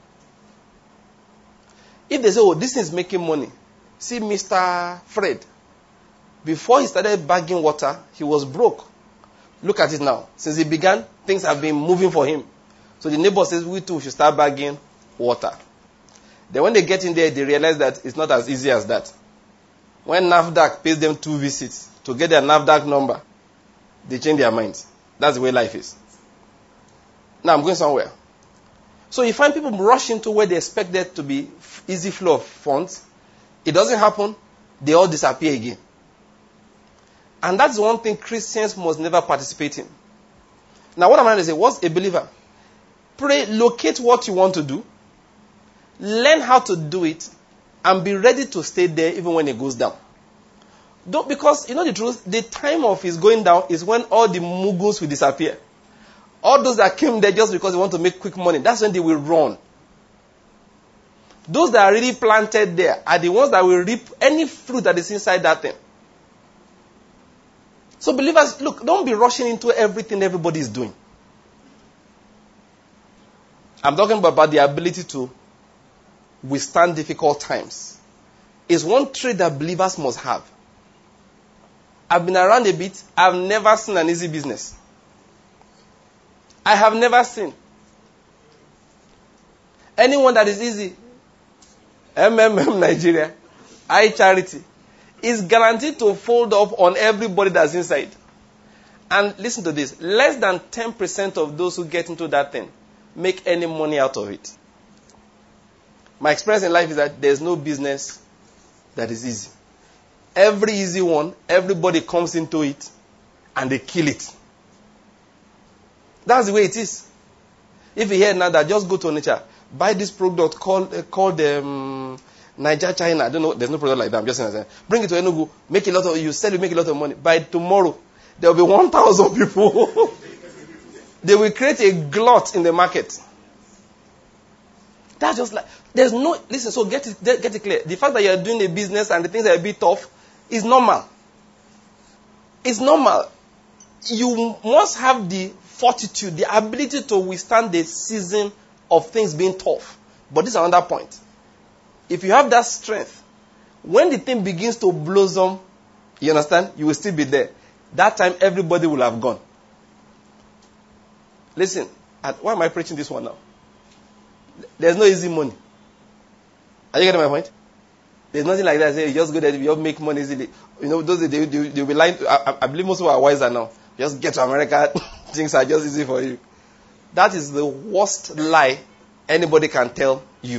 If they say, oh, this is making money. See Mr. Fred. Before he started bagging water, he was broke. Look at it now. Since he began, things have been moving for him. So the neighbor says, we too should start bagging water. Then when they get in there, they realize that it's not as easy as that. When NAFDAC pays them 2 visits to get their NAFDAC number, they change their minds. That's the way life is. Now I'm going somewhere. So you find people rush into where they expect there to be easy flow of funds. It doesn't happen. They all disappear again. And that's one thing Christians must never participate in. Now what I'm trying to say, what's a believer? Pray, locate what you want to do. Learn how to do it. And be ready to stay there even when it goes down. Because, you know the truth, the time of his going down is when all the muggles will disappear. All those that came there just because they want to make quick money, that's when they will run. Those that are really planted there are the ones that will reap any fruit that is inside that thing. So believers, look, don't be rushing into everything everybody is doing. I'm talking about the ability to withstand difficult times. It's one trait that believers must have. I've been around a bit. I've never seen an easy business. I have never seen. Anyone that is easy, Nigeria, iCharity, is guaranteed to fold up on everybody that's inside. And listen to this. Less than 10% of those who get into that thing make any money out of it. My experience in life is that there's no business that is easy. Every easy one, everybody comes into it and they kill it. That's the way it is. If you hear now that, just go to Onitsha, buy this product called Niger China. I don't know, there's no product like that. I'm just saying. Bring it to Enugu, make a lot of, you sell it, make a lot of money. By tomorrow, there will be 1,000 people. They will create a glut in the market. That's just like, there's no, listen, so get it clear. The fact that you're doing a business and the things are a bit tough is normal. It's normal. You must have the fortitude, the ability to withstand the season of things being tough. But this is another point. If you have that strength, when the thing begins to blossom, you understand, you will still be there. That time, everybody will have gone. Listen, why am I preaching this one now? There's no easy money. Are you getting my point? There's nothing like that. Say, you just go there, you make money easily. You know, those they'll be lying. I believe most of our wiser now. Just get to America, things are just easy for you. That is the worst lie anybody can tell you.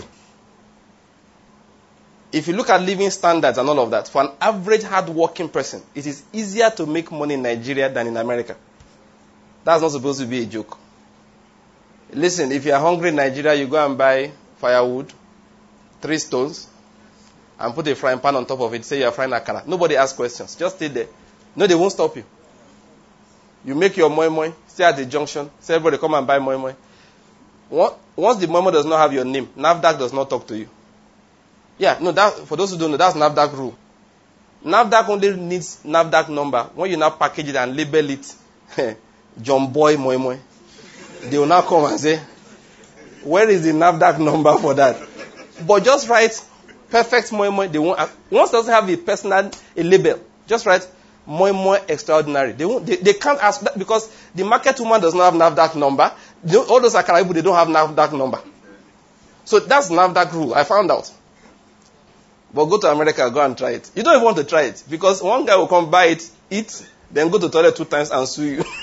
If you look at living standards and all of that, for an average hard-working person, it is easier to make money in Nigeria than in America. That's not supposed to be a joke. Listen, if you are hungry in Nigeria, you go and buy firewood, 3 stones, and put a frying pan on top of it. Say you are frying akara. Nobody asks questions. Just stay there. No, they won't stop you. You make your moi moi, stay at the junction, say everybody come and buy moi moi. Once the moi moi does not have your name, NAFDAC does not talk to you. Yeah, no, that, for those who don't know, that's NAFDAC rule. NAFDAC only needs NAFDAC number. When you now package it and label it, John Boy moi moi, they will now come and say, where is the NAFDAC number for that? But just write perfect moi moi. They won't. Once it doesn't have a label, just write moi moi extraordinary. They can't ask that because the market woman does not have NAFDAC number. All those Akara people, they don't have NAFDAC number. So that's NAFDAC rule. I found out. But go to America, go and try it. You don't even want to try it because one guy will come buy it, eat, then go to the toilet 2 times and sue you.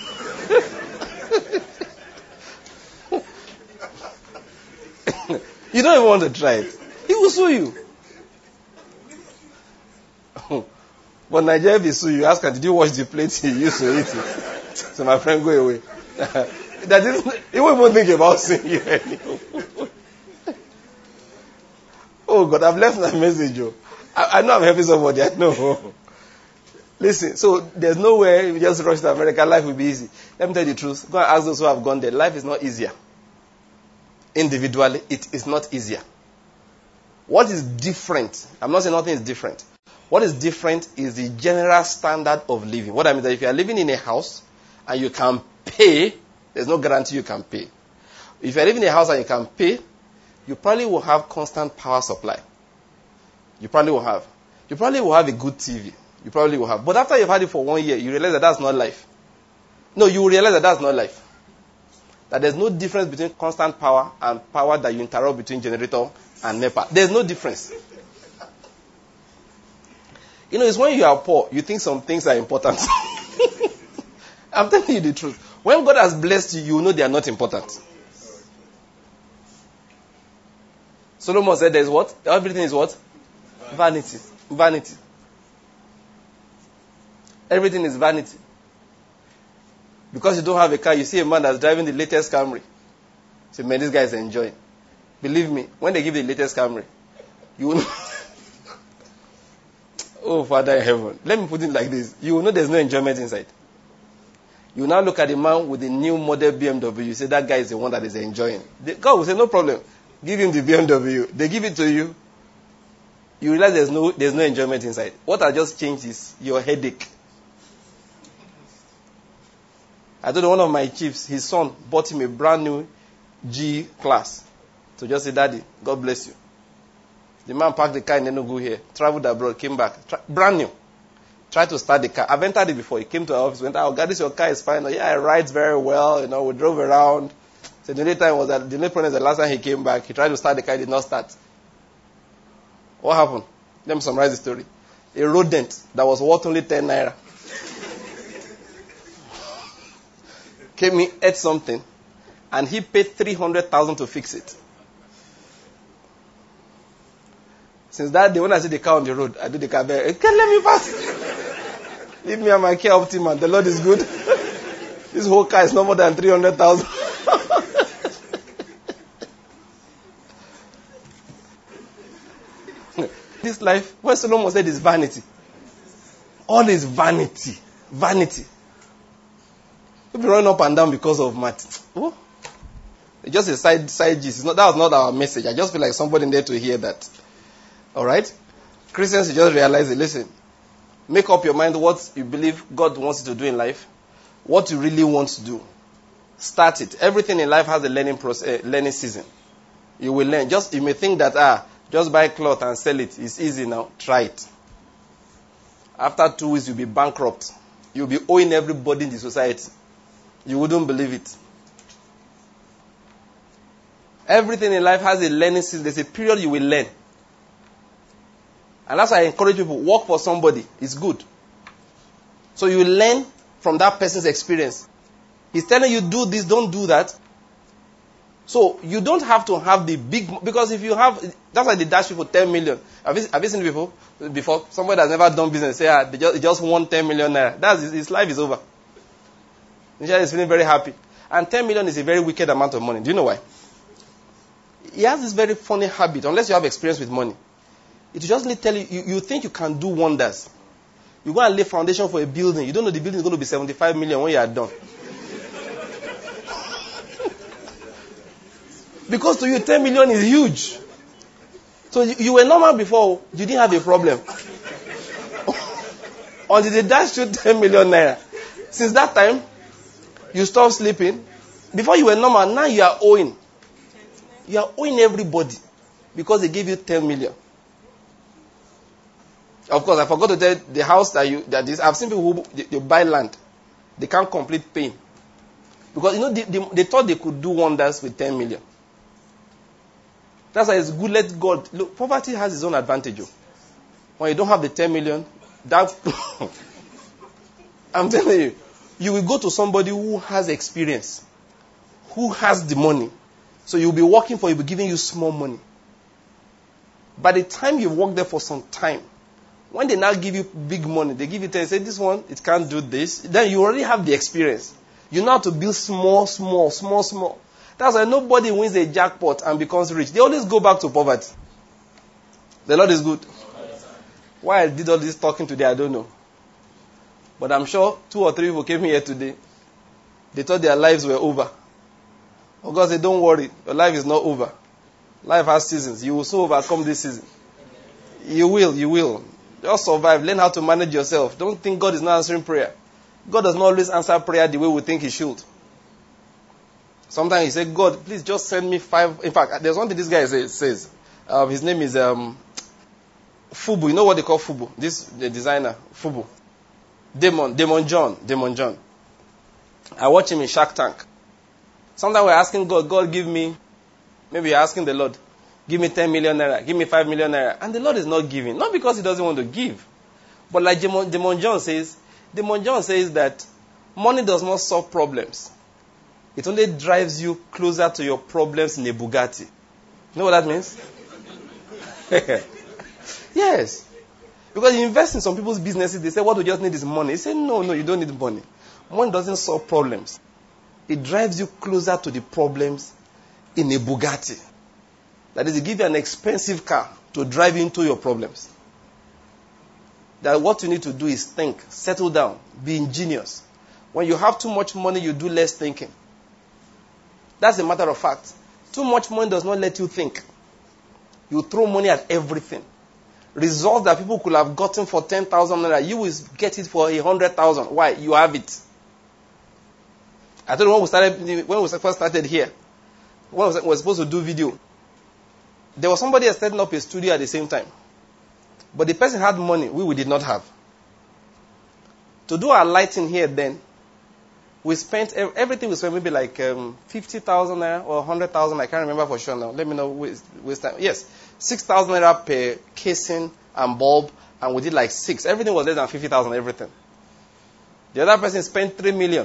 You don't even want to try it. He will sue you. But Nigeria, if he sue you, ask her, did you wash the plate he used to eat it? So my friend, go away. He won't even think about suing you anymore. Oh God, I've left my message. I know I'm helping somebody. I know. Listen, so there's no way you just rush to America, life will be easy. Let me tell you the truth. Go and ask those who have gone there. Life is not easier. Individually, it is not easier. What is different? I'm not saying nothing is different. What is different is the general standard of living. What I mean is that if you are living in a house and you can pay, there's no guarantee you can pay. If you are living in a house and you can pay, you probably will have constant power supply. You probably will have. You probably will have a good TV. You probably will have. But after you've had it for 1 year, you realize that that's not life. No, you will realize that that's not life. That there's no difference between constant power and power that you interrupt between generator and NEPA. There's no difference. You know, it's when you are poor, you think some things are important. I'm telling you the truth. When God has blessed you, you know they are not important. Solomon said there's what? Everything is what? Vanity. Vanity. Everything is vanity. Because you don't have a car, you see a man that's driving the latest Camry. You say, man, this guy is enjoying. Believe me, when they give the latest Camry, you will know. Oh, Father in heaven. Let me put it like this. You will know there's no enjoyment inside. You now look at the man with the new model BMW. You say, that guy is the one that is enjoying. God will say, no problem. Give him the BMW. They give it to you. You realize there's no enjoyment inside. What I just changed is your headache. I told one of my chiefs, his son bought him a brand new G class. So just say, Daddy, God bless you. The man parked the car in Enugu here, traveled abroad, came back, brand new. Tried to start the car. I've entered it before. He came to our office, went, oh, God, this your car is fine. Oh, yeah, it rides very well. You know, we drove around. So the only problem is the last time he came back, he tried to start the car, it did not start. What happened? Let me summarize the story. A rodent that was worth only 10 naira came in, ate something, and he paid 300,000 to fix it. Since that day, when I see the car on the road, I do the car there. Can't let me pass. Leave me and my Kia Optima. The Lord is good. This whole car is no more than 300,000. This life, what Solomon said is vanity. All is vanity. Vanity. We'll be running up and down because of math. Oh. It's just a side gist. That was not our message. I just feel like somebody in there to hear that. Alright? Christians, you just realize it. Listen. Make up your mind what you believe God wants you to do in life. What you really want to do. Start it. Everything in life has a learning season. You will learn. You may think that, just buy cloth and sell it. It's easy now. Try it. After 2 weeks, you'll be bankrupt. You'll be owing everybody in the society. You wouldn't believe it. Everything in life has a learning season. There's a period you will learn. And that's why I encourage people, work for somebody. It's good. So you learn from that person's experience. He's telling you, do this, don't do that. So you don't have to have the big, because if you have, that's why they dash people 10 million. Have you seen people before? Somebody that's never done business say, they just won 10 million naira. His life is over. He's feeling very happy. And 10 million is a very wicked amount of money. Do you know why? He has this very funny habit, unless you have experience with money. It will just tell you, you think you can do wonders. You go and lay foundation for a building. You don't know the building is going to be 75 million when you are done. Because to you, 10 million is huge. So you were normal before, you didn't have a problem. Until they dashed you 10 million naira. Since that time, you stopped sleeping. Before you were normal, now you are owing. You are owing everybody because they gave you 10 million. Of course, I forgot to tell the house that is. I've seen people who they buy land. They can't complete paying. Because, they thought they could do wonders with 10 million. That's why it's good, let God. Look, poverty has its own advantage. When you don't have the 10 million, that I'm telling you, you will go to somebody who has experience, who has the money. So you'll be working for, you'll be giving you small money. By the time you work there for some time, when they now give you big money, they give you 10, say this one, it can't do this. Then you already have the experience. You know how to build small. That's why nobody wins a jackpot and becomes rich. They always go back to poverty. The Lord is good. Why I did all this talking today, I don't know. But I'm sure 2 or 3 people came here today. They thought their lives were over. Oh, God said, don't worry. Your life is not over. Life has seasons. You will so overcome this season. You will. Just survive. Learn how to manage yourself. Don't think God is not answering prayer. God does not always answer prayer the way we think He should. Sometimes He says, God, please just send me 5. In fact, there's one thing this guy says. His name is Fubu. You know what they call Fubu? The designer, Fubu. Damon John. I watch him in Shark Tank. Sometimes we're asking God, give me, maybe you're asking the Lord, give me 10 million naira, give me 5 million naira. And the Lord is not giving. Not because He doesn't want to give. But like Damon John says that money does not solve problems. It only drives you closer to your problems in a Bugatti. You know what that means? Yes. Because you invest in some people's businesses, they say, what we just need is money. You say, no, you don't need money. Money doesn't solve problems. It drives you closer to the problems in a Bugatti. That is, it gives you an expensive car to drive into your problems. That what you need to do is think, settle down, be ingenious. When you have too much money, you do less thinking. That's a matter of fact. Too much money does not let you think. You throw money at everything. Results that people could have gotten for 10,000 naira, you will get it for 100,000. Why? You have it. I told you when we first started here, when we were supposed to do video, there was somebody else setting up a studio at the same time. But the person had money we did not have. To do our lighting here then, we spent, everything we spent maybe like 50,000 naira or 100,000, I can't remember for sure now. Let me know waste time. Yes, 6,000 naira per casing and bulb, and we did like 6. Everything was less than 50,000, everything. The other person spent 3 million.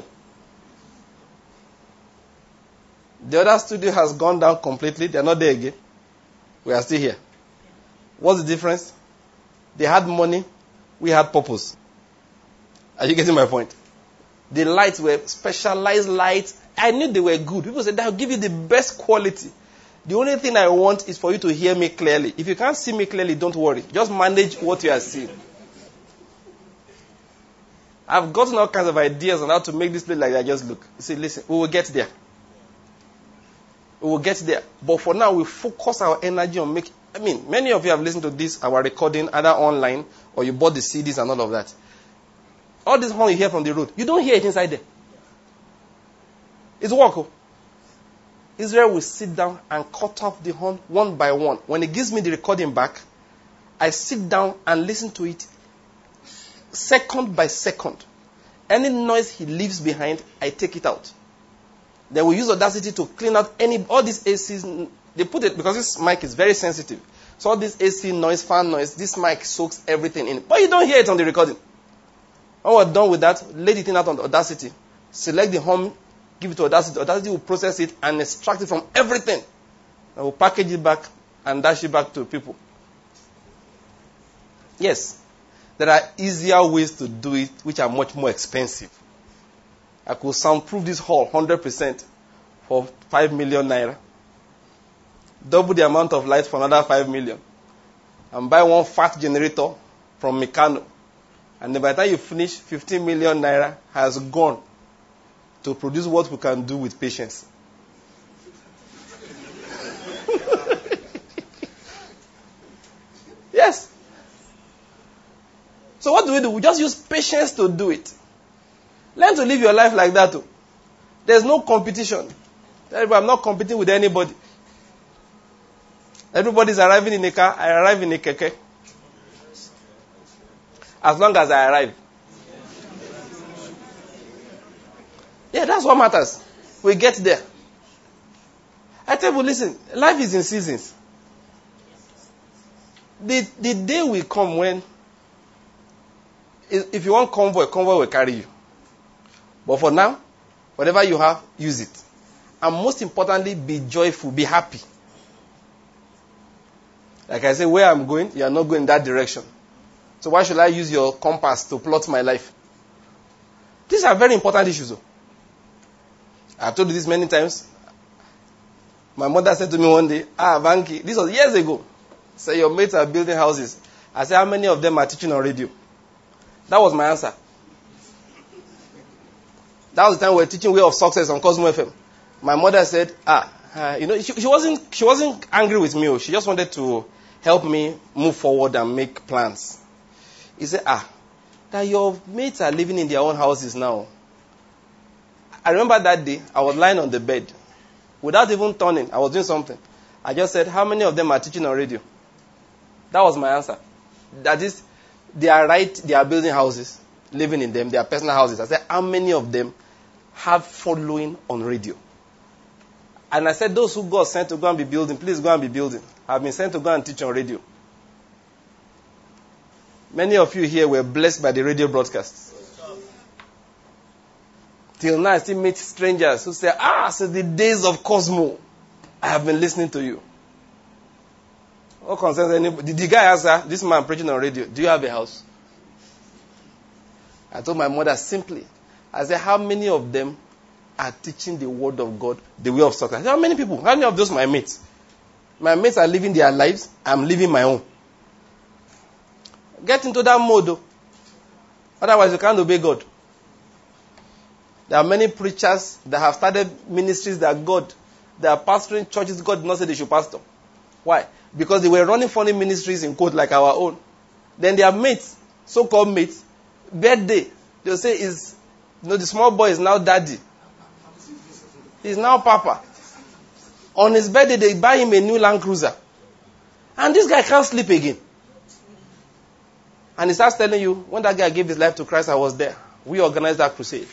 The other studio has gone down completely. They're not there again. We are still here. What's the difference? They had money. We had purpose. Are you getting my point? The lights were specialized lights. I knew they were good. People said, I'll give you the best quality. The only thing I want is for you to hear me clearly. If you can't see me clearly, don't worry. Just manage what you are seeing. I've gotten all kinds of ideas on how to make this place like that. Just look. You see, listen, we will get there. We will get there. But for now, we focus our energy on making... many of you have listened to this, our recording, either online, or you bought the CDs and all of that. All this horn you hear from the road, you don't hear it inside there. It's work. Israel will sit down and cut off the horn one by one. When he gives me the recording back, I sit down and listen to it second by second. Any noise he leaves behind, I take it out. Then we use Audacity to clean out all these ACs. They put it, because this mic is very sensitive. So all this AC noise, fan noise, this mic soaks everything in. But you don't hear it on the recording. When we're done with that, lay it in out on Audacity. Select the home, give it to Audacity. Audacity will process it and extract it from everything. And we'll package it back and dash it back to people. Yes, there are easier ways to do it, which are much more expensive. I could soundproof this hall 100% for 5 million naira. Double the amount of light for another 5 million. And buy one fat generator from Meccano. And then by the time you finish, 15 million naira has gone to produce what we can do with patience. Yes. So what do? We just use patience to do it. Learn to live your life like that too. There's no competition. I'm not competing with anybody. Everybody's arriving in a car. I arrive in a keke. As long as I arrive. Yeah, that's what matters. We get there. I tell you, listen, life is in seasons. The day will come when, if you want convoy will carry you. But for now, whatever you have, use it. And most importantly, be joyful, be happy. Like I say, where I'm going, you are not going that direction. So why should I use your compass to plot my life? These are very important issues. I've told you this many times. My mother said to me one day, Vanki, this was years ago. Say your mates are building houses. I said, how many of them are teaching on radio? That was my answer. That was the time we were teaching Way of Success on Cosmo FM. My mother said, she wasn't angry with me. She just wanted to help me move forward and make plans. He said, that your mates are living in their own houses now. I remember that day, I was lying on the bed. Without even turning, I was doing something. I just said, how many of them are teaching on radio? That was my answer. That is, they are building houses, living in them, their personal houses. I said, how many of them have following on radio? And I said, those who God sent to go and be building, please go and be building. I've been sent to go and teach on radio. Many of you here were blessed by the radio broadcasts. Till now, I still meet strangers who say, since the days of Cosmo, I have been listening to you. What concerns anybody? The guy asked, this man preaching on radio, do you have a house? I told my mother simply, I said, how many of them are teaching the word of God, the way of success? I said, how many people? How many of those my mates? My mates are living their lives. I'm living my own. Get into that mode, though. Otherwise, you can't obey God. There are many preachers that have started ministries that are pastoring churches God did not say they should pastor. Why? Because they were running funny ministries in quote like our own. Then their mates, so-called mates, birthday, they'll say the small boy is now daddy. He's now papa. On his birthday, they buy him a new Land Cruiser. And this guy can't sleep again. And he starts telling you, when that guy gave his life to Christ, I was there. We organized that crusade.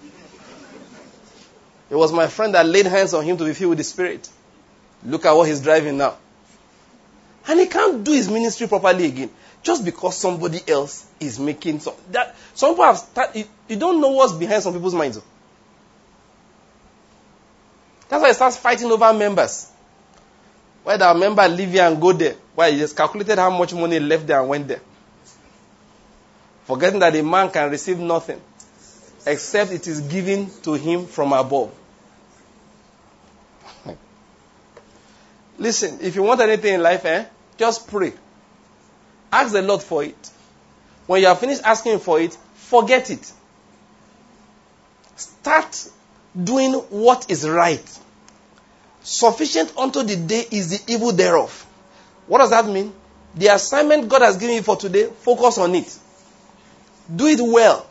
It was my friend that laid hands on him to be filled with the Spirit. Look at what he's driving now. And he can't do his ministry properly again. Just because somebody else is making some people have started. You don't know what's behind some people's minds. That's why he starts fighting over members. Why did our member leave here and go there? Why he just calculated how much money left there and went there. Forgetting that a man can receive nothing except it is given to him from above. Listen, if you want anything in life, just pray. Ask the Lord for it. When you are finished asking for it, forget it. Start doing what is right. Sufficient unto the day is the evil thereof. What does that mean? The assignment God has given you for today, focus on it. Do it well.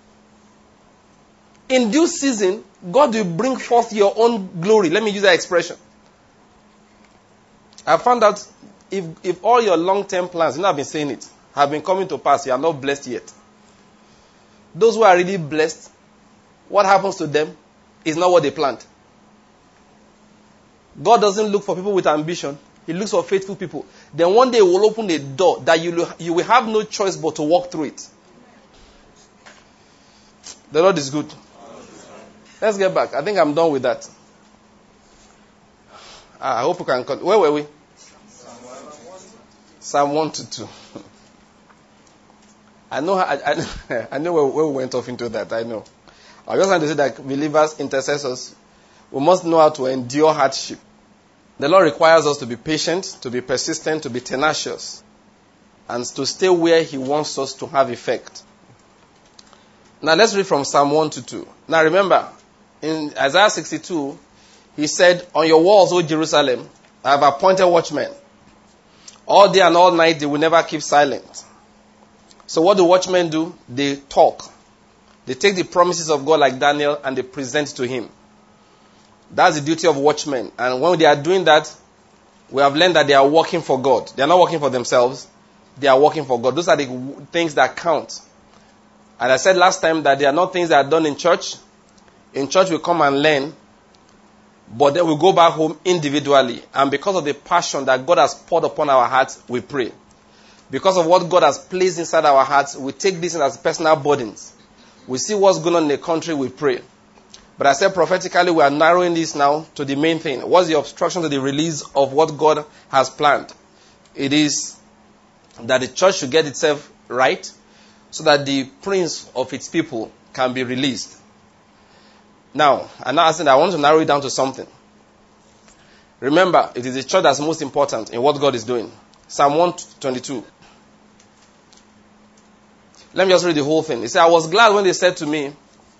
In due season, God will bring forth your own glory. Let me use that expression. I found out if all your long-term plans, I've been saying it, have been coming to pass, you are not blessed yet. Those who are really blessed, what happens to them is not what they planned. God doesn't look for people with ambition. He looks for faithful people. Then one day He will open a door that you will have no choice but to walk through it. The Lord is good. Let's get back. I think I'm done with that. I hope you can... Where were we? Psalm 1 to 2. I know where we went off into that. I know. I just want to say that believers, intercessors, we must know how to endure hardship. The Lord requires us to be patient, to be persistent, to be tenacious, and to stay where He wants us to have effect. Now let's read from Psalm 1 to 2. Now remember, in Isaiah 62, He said, on your walls, O Jerusalem, I have appointed watchmen. All day and all night, they will never keep silent. So what do watchmen do? They talk. They take the promises of God like Daniel and they present to Him. That's the duty of watchmen. And when they are doing that, we have learned that they are working for God. They are not working for themselves. They are working for God. Those are the things that count. And I said last time that they are not things that are done in church. In church we come and learn. But then we go back home individually. And because of the passion that God has poured upon our hearts, we pray. Because of what God has placed inside our hearts, we take this as personal burdens. We see what's going on in the country, we pray. But I said prophetically, we are narrowing this now to the main thing. What's the obstruction to the release of what God has planned? It is that the church should get itself right so that the prince of its people can be released. Now, I want to narrow it down to something. Remember, it is the church that's most important in what God is doing. Psalm 122. Let me just read the whole thing. It says, I was glad when they said to me,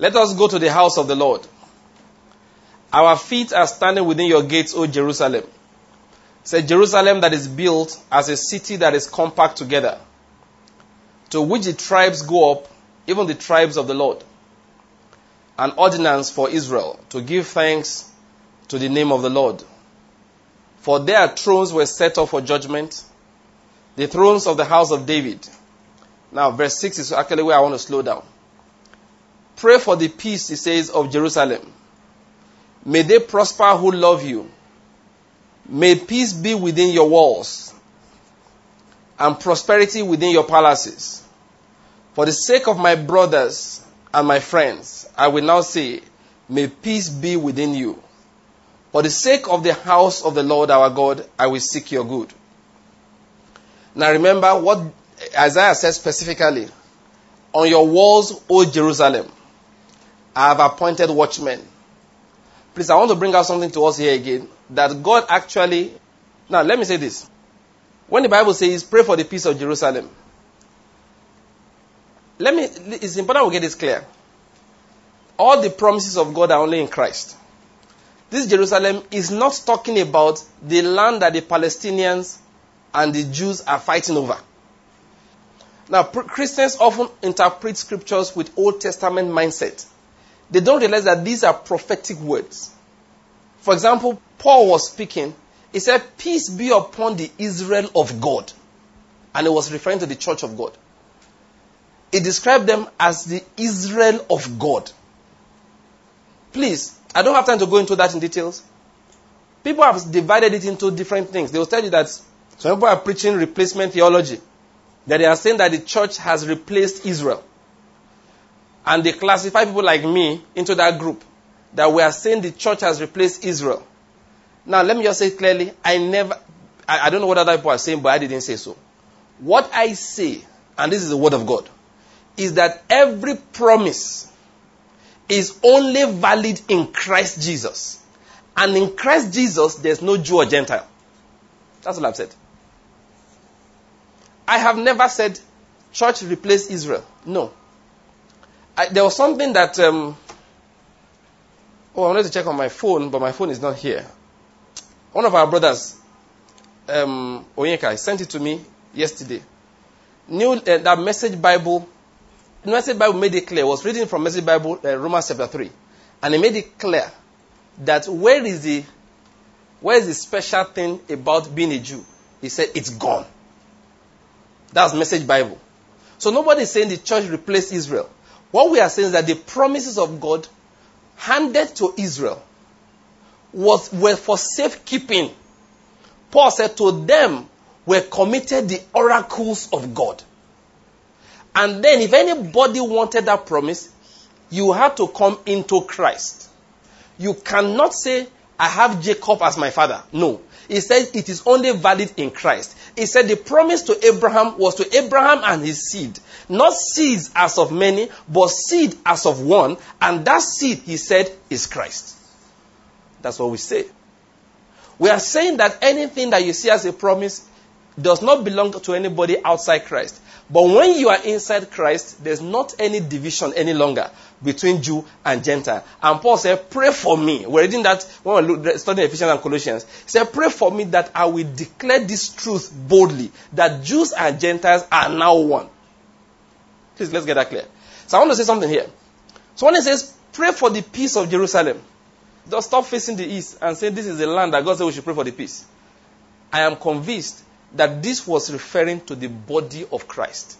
Let us go to the house of the Lord. Our feet are standing within your gates, O Jerusalem. Say, Jerusalem that is built as a city that is compact together, to which the tribes go up, even the tribes of the Lord. An ordinance for Israel to give thanks to the name of the Lord. For their thrones were set up for judgment, the thrones of the house of David. Now, verse 6 is actually where I want to slow down. Pray for the peace, he says, of Jerusalem. May they prosper who love you. May peace be within your walls and prosperity within your palaces. For the sake of my brothers and my friends, I will now say, may peace be within you. For the sake of the house of the Lord our God, I will seek your good. Now remember what Isaiah says specifically. On your walls, O Jerusalem, I have appointed watchmen. Please, I want to bring out something to us here again. That God actually... Now, let me say this. When the Bible says, pray for the peace of Jerusalem. It's important we get this clear. All the promises of God are only in Christ. This Jerusalem is not talking about the land that the Palestinians and the Jews are fighting over. Now, Christians often interpret scriptures with Old Testament mindset. They don't realize that these are prophetic words. For example, Paul was speaking. He said, peace be upon the Israel of God. And he was referring to the church of God. He described them as the Israel of God. Please, I don't have time to go into that in details. People have divided it into different things. They will tell you that some people are preaching replacement theology. That they are saying that the church has replaced Israel. And they classify people like me into that group. That we are saying the church has replaced Israel. Now, let me just say clearly, I don't know what other people are saying, but I didn't say so. What I say, and this is the word of God, is that every promise is only valid in Christ Jesus. And in Christ Jesus, there's no Jew or Gentile. That's what I've said. I have never said church replaced Israel. No. There was something that... I wanted to check on my phone, but my phone is not here. One of our brothers, Onyeka, sent it to me yesterday. Knew that Message Bible... The Message Bible made it clear. I was reading from Message Bible, Romans chapter 3. And it made it clear that where is the special thing about being a Jew? He said, it's gone. That's Message Bible. So nobody is saying the church replaced Israel. What we are saying is that the promises of God handed to Israel were for safekeeping. Paul said to them were committed the oracles of God. And then if anybody wanted that promise, you had to come into Christ. You cannot say, I have Jacob as my father. No. He said it is only valid in Christ. He said the promise to Abraham was to Abraham and his seed. Not seeds as of many, but seed as of one. And that seed, he said, is Christ. That's what we say. We are saying that anything that you see as a promise does not belong to anybody outside Christ. But when you are inside Christ, there's not any division any longer between Jew and Gentile. And Paul said, pray for me. We're reading that when we're studying Ephesians and Colossians. He said, pray for me that I will declare this truth boldly, that Jews and Gentiles are now one. Please, let's get that clear. So I want to say something here. So when it says, pray for the peace of Jerusalem, just stop facing the east and say, this is the land that God said we should pray for the peace. I am convinced that this was referring to the body of Christ.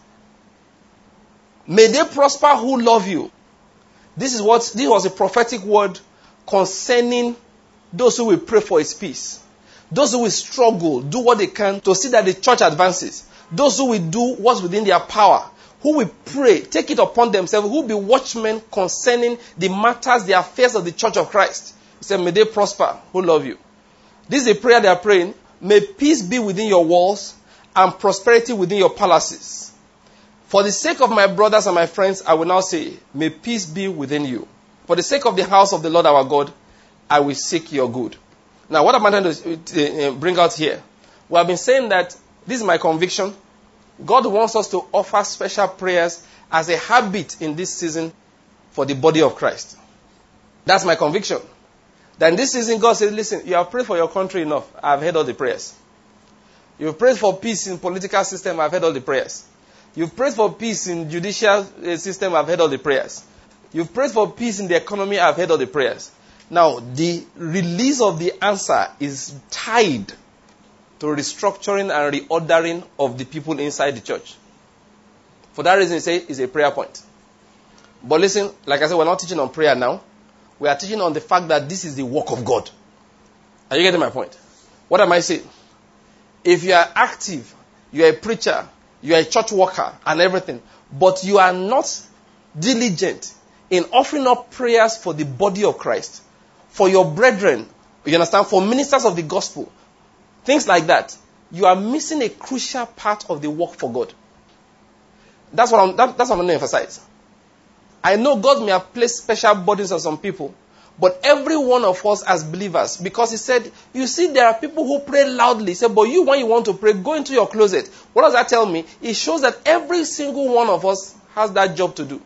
May they prosper who love you. This was a prophetic word concerning those who will pray for his peace. Those who will struggle, do what they can to see that the church advances. Those who will do what's within their power. Who will pray, take it upon themselves, who will be watchmen concerning the matters, the affairs of the church of Christ. He said, may they prosper who love you. This is a prayer they are praying. May peace be within your walls and prosperity within your palaces. For the sake of my brothers and my friends, I will now say, may peace be within you. For the sake of the house of the Lord our God, I will seek your good. Now, what am I trying to bring out here? We have been saying that this is my conviction. God wants us to offer special prayers as a habit in this season for the body of Christ. That's my conviction. Then this season, God said, listen, you have prayed for your country enough. I've heard all the prayers. You've prayed for peace in political system. I've heard all the prayers. You've prayed for peace in judicial system. I've heard all the prayers. You've prayed for peace in the economy. I've heard all the prayers. Now, the release of the answer is tied to restructuring and reordering of the people inside the church. For that reason, it's a prayer point. But listen, like I said, we're not teaching on prayer now. We are teaching on the fact that this is the work of God. Are you getting my point? What am I saying? If you are active, you are a preacher, you are a church worker and everything, but you are not diligent in offering up prayers for the body of Christ, for your brethren, you understand, for ministers of the gospel, things like that, you are missing a crucial part of the work for God. That's what I'm going to emphasize. I know God may have placed special burdens on some people, but every one of us as believers, because he said, you see, there are people who pray loudly. He said, but you, when you want to pray, go into your closet. What does that tell me? It shows that every single one of us has that job to do.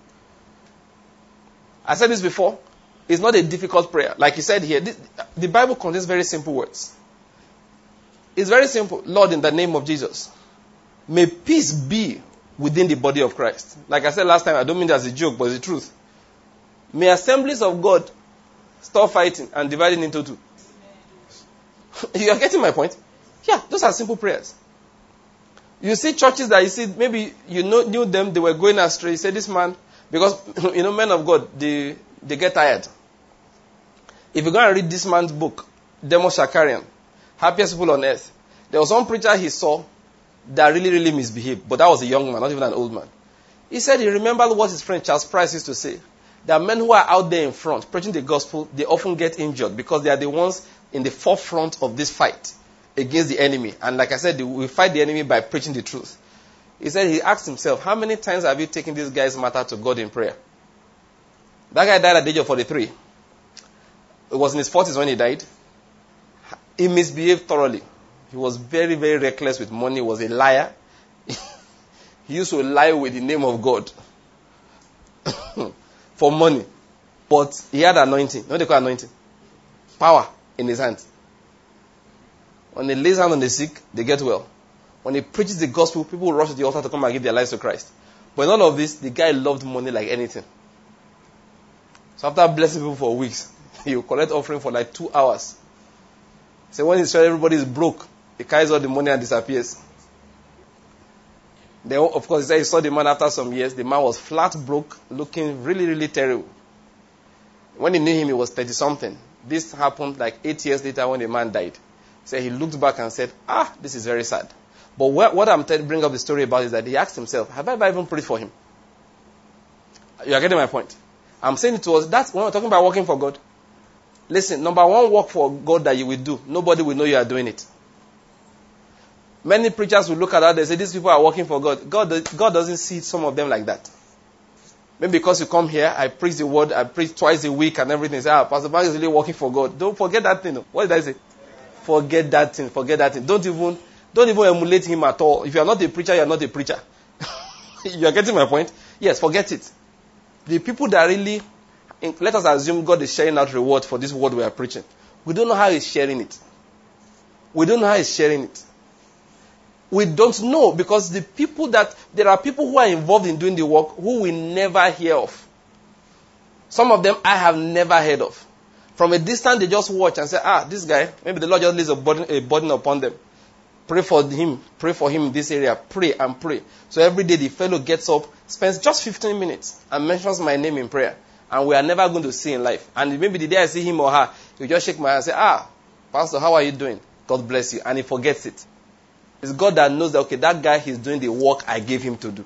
I said this before. It's not a difficult prayer. Like he said here, the Bible contains very simple words. It's very simple. Lord, in the name of Jesus, may peace be within the body of Christ. Like I said last time, I don't mean that as a joke, but it's the truth. May assemblies of God stop fighting and dividing into two. You are getting my point? Yeah, those are simple prayers. You see churches that you see, maybe you knew them, they were going astray. You say, this man, because, men of God, they get tired. If you go and read this man's book, Demos Shakarian, Happiest People on Earth, there was one preacher he saw that really, really misbehaved. But that was a young man, not even an old man. He said he remembered what his friend Charles Price used to say. That men who are out there in front, preaching the gospel, they often get injured because they are the ones in the forefront of this fight against the enemy. And like I said, we fight the enemy by preaching the truth. He said he asked himself, how many times have you taken this guy's matter to God in prayer? That guy died at the age of 43. It was in his 40s when he died. He misbehaved thoroughly. He was very, very reckless with money. He was a liar. He used to lie with the name of God for money. But he had anointing. You know what they call anointing? Power in his hands. When he lays hands on the sick, they get well. When he preaches the gospel, people rush to the altar to come and give their lives to Christ. But in all of this, the guy loved money like anything. So after blessing people for weeks, he will collect offering for like 2 hours. So when he's sure everybody is broke, he carries all the money and disappears. Then, of course, he said he saw the man after some years. The man was flat broke, looking really, really terrible. When he knew him, he was 30-something. This happened like 8 years later when the man died. So he looked back and said, this is very sad. But what I'm bringing up the story about is that he asked himself, have I ever even prayed for him? You are getting my point? I'm saying it was, that's when we're talking about working for God. Listen, number one work for God that you will do, nobody will know you are doing it. Many preachers will look at that, they say, these people are working for God. God doesn't see some of them like that. Maybe because you come here, I preach the word, I preach twice a week and everything. Say, Pastor Bank is really working for God. Don't forget that thing. What did I say? Forget that thing. Forget that thing. Don't even emulate him at all. If you are not a preacher, you are not a preacher. You are getting my point? Yes, forget it. The people that really, let us assume God is sharing out reward for this word we are preaching. We don't know how he's sharing it. We don't know how he's sharing it. We don't know because there are people who are involved in doing the work who we never hear of. Some of them I have never heard of. From a distance, they just watch and say, this guy, maybe the Lord just lays a burden upon them. Pray for him in this area. Pray and pray. So every day the fellow gets up, spends just 15 minutes and mentions my name in prayer. And we are never going to see in life. And maybe the day I see him or her, you just shake my hand and say, Pastor, how are you doing? God bless you. And he forgets it. It's God that knows that, okay, that guy, he's doing the work I gave him to do.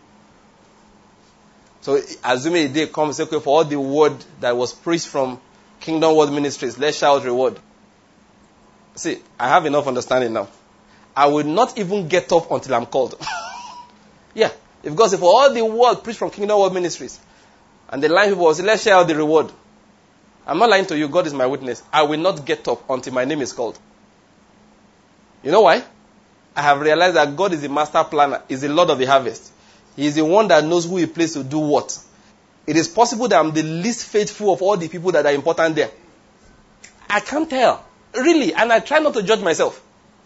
So assuming the day comes, okay, for all the word that was preached from Kingdom Word Ministries, let's shout reward. See, I have enough understanding now. I will not even get up until I'm called. Yeah. If God said, for all the word preached from Kingdom Word Ministries, and the line people will say, let's share out the reward. I'm not lying to you. God is my witness. I will not get up until my name is called. You know why? I have realized that God is the master planner. He's the Lord of the harvest. He is the one that knows who he placed to do what. It is possible that I'm the least faithful of all the people that are important there. I can't tell. Really. And I try not to judge myself.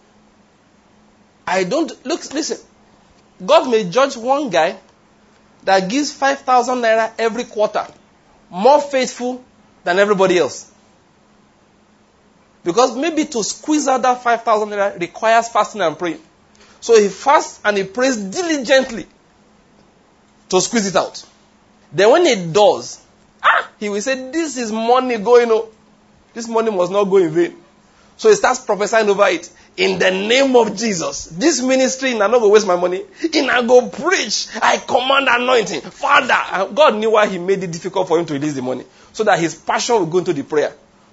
I don't, listen. God may judge one guy that gives 5,000 naira every quarter more faithful than everybody else. Because maybe to squeeze out that 5,000 naira requires fasting and praying. So he fasts and he prays diligently to squeeze it out. Then when he does, he will say, this is money going on. This money must not go in vain. So he starts prophesying over it. In the name of Jesus, this ministry, I'm not going to waste my money. I go preach. I command anointing. Father, God knew why he made it difficult for him to release the money. So that his passion will go into the prayer.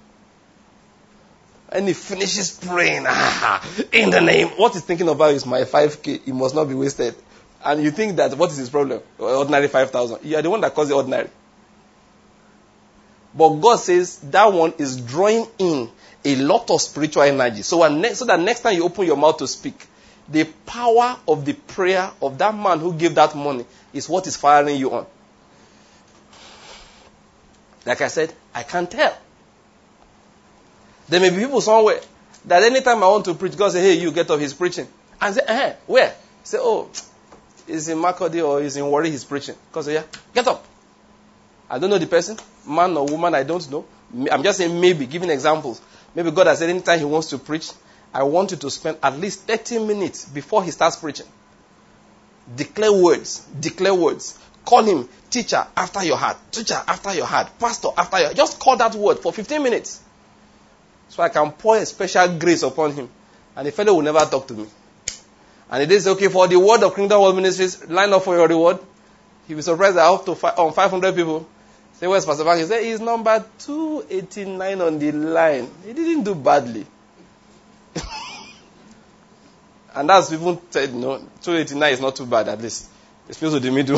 And he finishes praying. In the name. What he's thinking about is my 5K. It must not be wasted. And you think that what is his problem? Ordinary 5,000. You are the one that caused the ordinary. But God says that one is drawing in a lot of spiritual energy. So that next time you open your mouth to speak, the power of the prayer of that man who gave that money is what is firing you on. Like I said, I can't tell. There may be people somewhere that anytime I want to preach, God say, hey, you get up, he's preaching. And say, where? Say, oh, he's in Makodi or he's in Warri, he's preaching. God say, yeah, get up. I don't know the person, man or woman, I don't know. I'm just saying maybe, giving examples. Maybe God has said anytime he wants to preach, I want you to spend at least 30 minutes before he starts preaching. Declare words. Declare words. Call him teacher after your heart. Teacher after your heart. Pastor after your heart. Just call that word for 15 minutes. So I can pour a special grace upon him. And the fellow will never talk to me. And it is okay for the word of Kingdom World Ministries, line up for your reward. He'll be surprised that up to 500 people. Say, where's Pastor Bank? He said, he's number 289 on the line. He didn't do badly. And that's even said, 289 is not too bad, at least. It's close to the middle.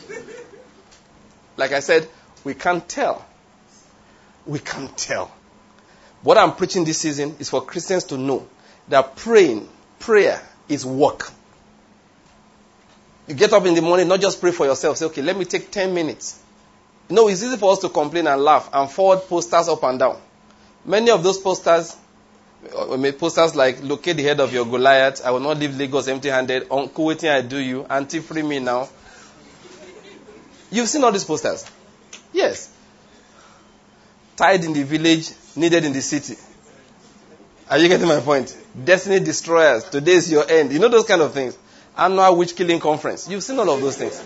Like I said, we can't tell. We can't tell. What I'm preaching this season is for Christians to know that prayer is work. You get up in the morning, not just pray for yourself. Say, okay, let me take 10 minutes. It's easy for us to complain and laugh and forward posters up and down. Many of those posters like, locate the head of your Goliath, I will not leave Lagos empty-handed, uncle waiting I do you, auntie free me now. You've seen all these posters? Yes. Tied in the village, needed in the city. Are you getting my point? Destiny destroyers, today is your end. You know those kind of things. Annual witch killing conference. You've seen all of those things.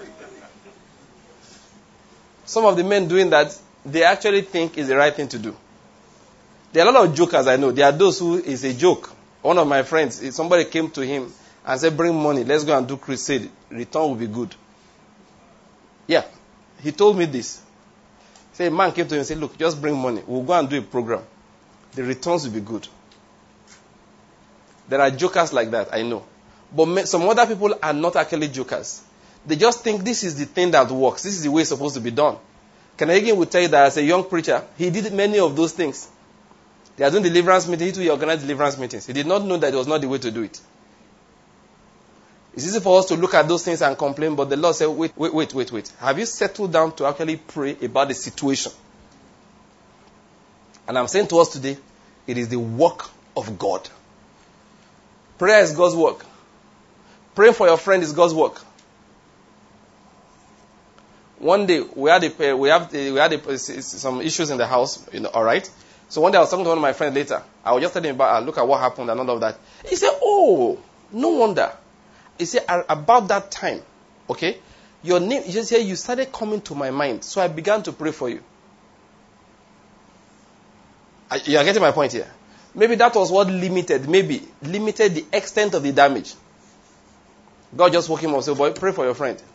Some of the men doing that, they actually think is the right thing to do. There are a lot of jokers I know. There are those who is a joke. One of my friends, somebody came to him and said, bring money, let's go and do crusade. Return will be good. Yeah. He told me this. Say, a man came to him and said, look, just bring money. We'll go and do a program. The returns will be good. There are jokers like that, I know. But some other people are not actually jokers. They just think this is the thing that works. This is the way it's supposed to be done. Kenny will tell you that as a young preacher, he did many of those things. They are doing deliverance meetings. He organized deliverance meetings. He did not know that it was not the way to do it. It's easy for us to look at those things and complain, but the Lord said, wait. Have you settled down to actually pray about the situation? And I'm saying to us today, it is the work of God. Prayer is God's work. Praying for your friend is God's work. One day, we had some issues in the house, all right? So one day I was talking to one of my friends later. I was just telling him about, look at what happened and all of that. He said, oh, no wonder. He said, about that time, okay, your name, he just said, you started coming to my mind. So I began to pray for you. You are getting my point here? Maybe that was what limited the extent of the damage. God just woke him up and said, boy, pray for your friend.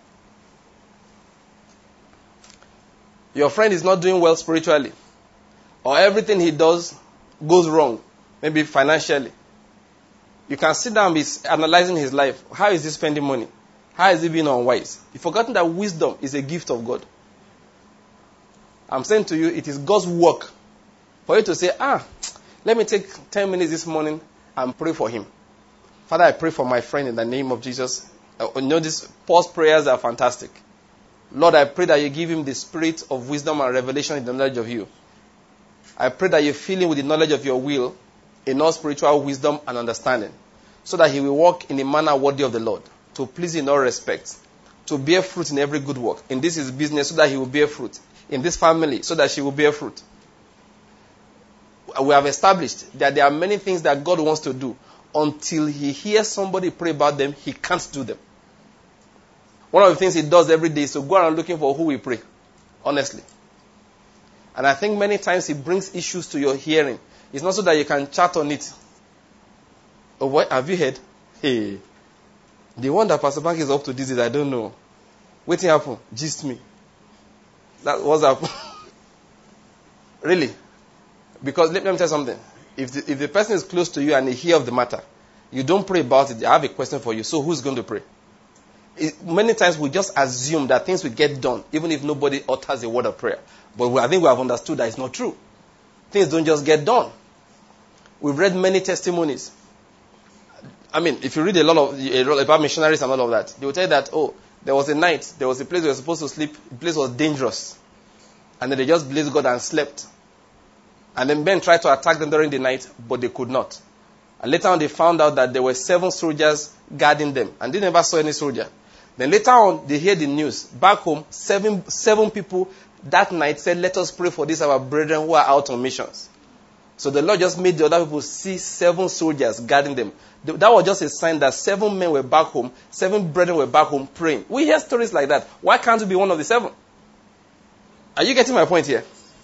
Your friend is not doing well spiritually. Or everything he does goes wrong. Maybe financially. You can sit down and be analyzing his life. How is he spending money? How is he being unwise? You've forgotten that wisdom is a gift of God. I'm saying to you, it is God's work for you to say, let me take 10 minutes this morning and pray for him. Father, I pray for my friend in the name of Jesus. These pause prayers are fantastic. Lord, I pray that you give him the spirit of wisdom and revelation in the knowledge of you. I pray that you fill him with the knowledge of your will in all spiritual wisdom and understanding, so that he will walk in a manner worthy of the Lord, to please in all respects, to bear fruit in every good work. In this his business, so that he will bear fruit. In this family, so that she will bear fruit. We have established that there are many things that God wants to do. Until he hears somebody pray about them, he can't do them. One of the things he does every day is to go around looking for who will pray. Honestly. And I think many times he brings issues to your hearing. It's not so that you can chat on it. Oh, what have you heard? Hey, the one that Pastor Bank is up to this is, I don't know. Waiting happen. Gist me. That was up. Really. Because let me tell you something. If the person is close to you and they hear of the matter, you don't pray about it. I have a question for you. So who's going to pray? Many times we just assume that things will get done, even if nobody utters a word of prayer. But I think we have understood that it's not true. Things don't just get done. We've read many testimonies. I mean, if you read a lot about missionaries and all of that, they will tell you that, oh, there was a night, there was a place we were supposed to sleep, the place was dangerous. And then they just blazed God and slept. And then men tried to attack them during the night, but they could not. And later on they found out that there were 7 soldiers guarding them. And they never saw any soldier. Then later on, they hear the news. Back home, seven people that night said, let us pray for these our brethren who are out on missions. So the Lord just made the other people see 7 soldiers guarding them. That was just a sign that 7 men were back home, 7 brethren were back home praying. We hear stories like that. Why can't we be one of the 7? Are you getting my point here?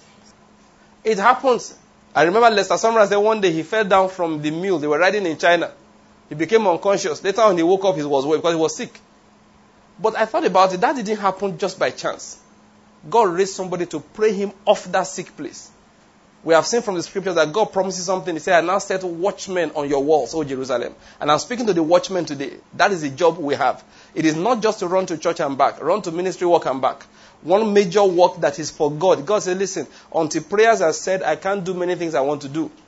It happens. I remember Lester Sumrall said one day he fell down from the mule. They were riding in China. He became unconscious. Later on he woke up, he was well because he was sick. But I thought about it. That didn't happen just by chance. God raised somebody to pray him off that sick place. We have seen from the scriptures that God promises something. He said, I now set watchmen on your walls, O Jerusalem. And I'm speaking to the watchmen today. That is the job we have. It is not just to run to church and back, run to ministry work and back. One major work that is for God. God said, listen, until prayers are said, I can't do many things I want to do.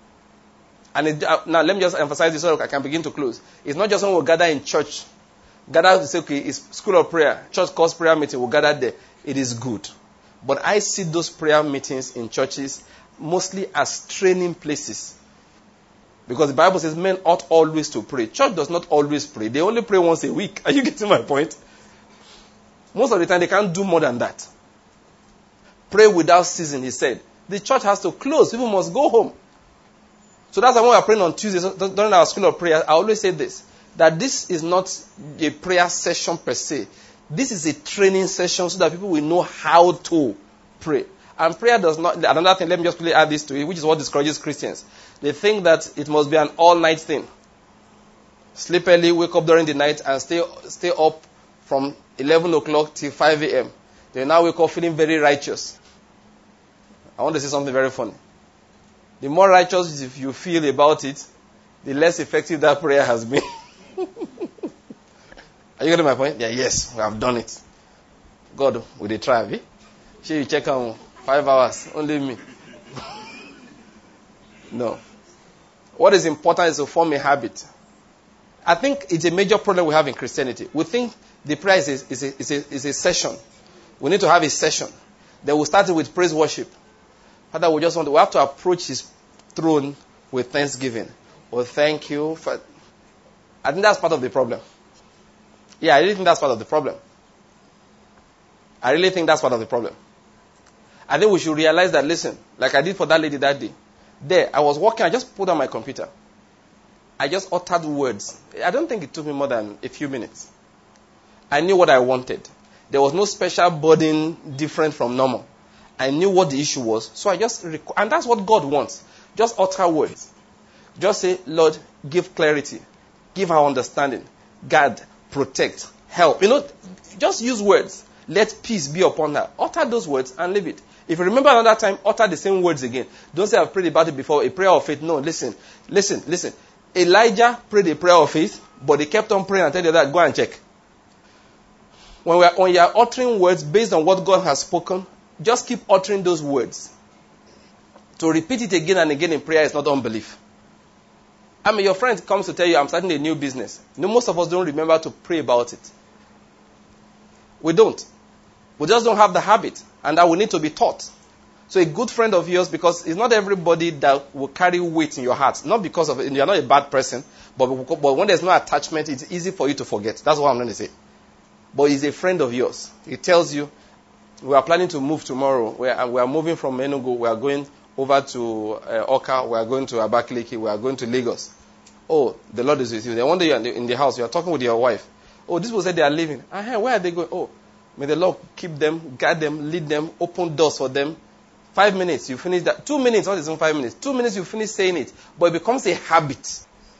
And now let me just emphasize this so I can begin to close. It's not just when we gather in church. Gather to say, okay, it's school of prayer. Church calls prayer meeting. We'll gather there. It is good. But I see those prayer meetings in churches mostly as training places. Because the Bible says men ought always to pray. Church does not always pray. They only pray once a week. Are you getting my point? Most of the time they can't do more than that. Pray without ceasing, he said. The church has to close. People must go home. So that's why when we are praying on Tuesdays during our school of prayer, I always say this. That this is not a prayer session per se. This is a training session so that people will know how to pray. And prayer does not, another thing, let me just quickly add this to it, which is what discourages Christians. They think that it must be an all-night thing. Sleep early, wake up during the night, and stay up from 11 o'clock till 5 a.m. They now wake up feeling very righteous. I want to say something very funny. The more righteous you feel about it, the less effective that prayer has been. Are you getting my point? Yeah, yes, we have done it. God, will they try, eh? Should you check on 5 hours, only me. No. What is important is to form a habit. I think it's a major problem we have in Christianity. We think the prayer is a session. We need to have a session. Then we'll start it with praise worship. Father, we have to approach his throne with thanksgiving. Well, thank you. I think that's part of the problem. Yeah, I really think that's part of the problem. I think we should realize that, listen, like I did for that lady that day. There, I was walking, I just put on my computer. I just uttered words. I don't think it took me more than a few minutes. I knew what I wanted. There was no special burden different from normal. I knew what the issue was. So I just, and that's what God wants. Just utter words. Just say, Lord, give clarity. Give our understanding. Guard, protect, help. Just use words. Let peace be upon her. Utter those words and leave it. If you remember another time, utter the same words again. Don't say I've prayed about it before, a prayer of faith. No, listen. Elijah prayed a prayer of faith, but he kept on praying and tell you that, go and check. When you are uttering words based on what God has spoken, just keep uttering those words. To repeat it again and again in prayer is not unbelief. I mean, your friend comes to tell you, I'm starting a new business. Most of us don't remember to pray about it. We don't. We just don't have the habit, and that we need to be taught. So a good friend of yours, because it's not everybody that will carry weight in your heart. Not because of you're not a bad person, but when there's no attachment, it's easy for you to forget. That's what I'm going to say. But he's a friend of yours. He tells you, we are planning to move tomorrow. We are moving from Enugu. We are going over to Oka. We are going to Abakaliki. We are going to Lagos. Oh, the Lord is with you. Then one day you're in the house. You are talking with your wife. Oh, this was said they are leaving. Where are they going? Oh, may the Lord keep them, guide them, lead them, open doors for them. 5 minutes, you finish that. 2 minutes, not even 5 minutes. 2 minutes, you finish saying it. But it becomes a habit.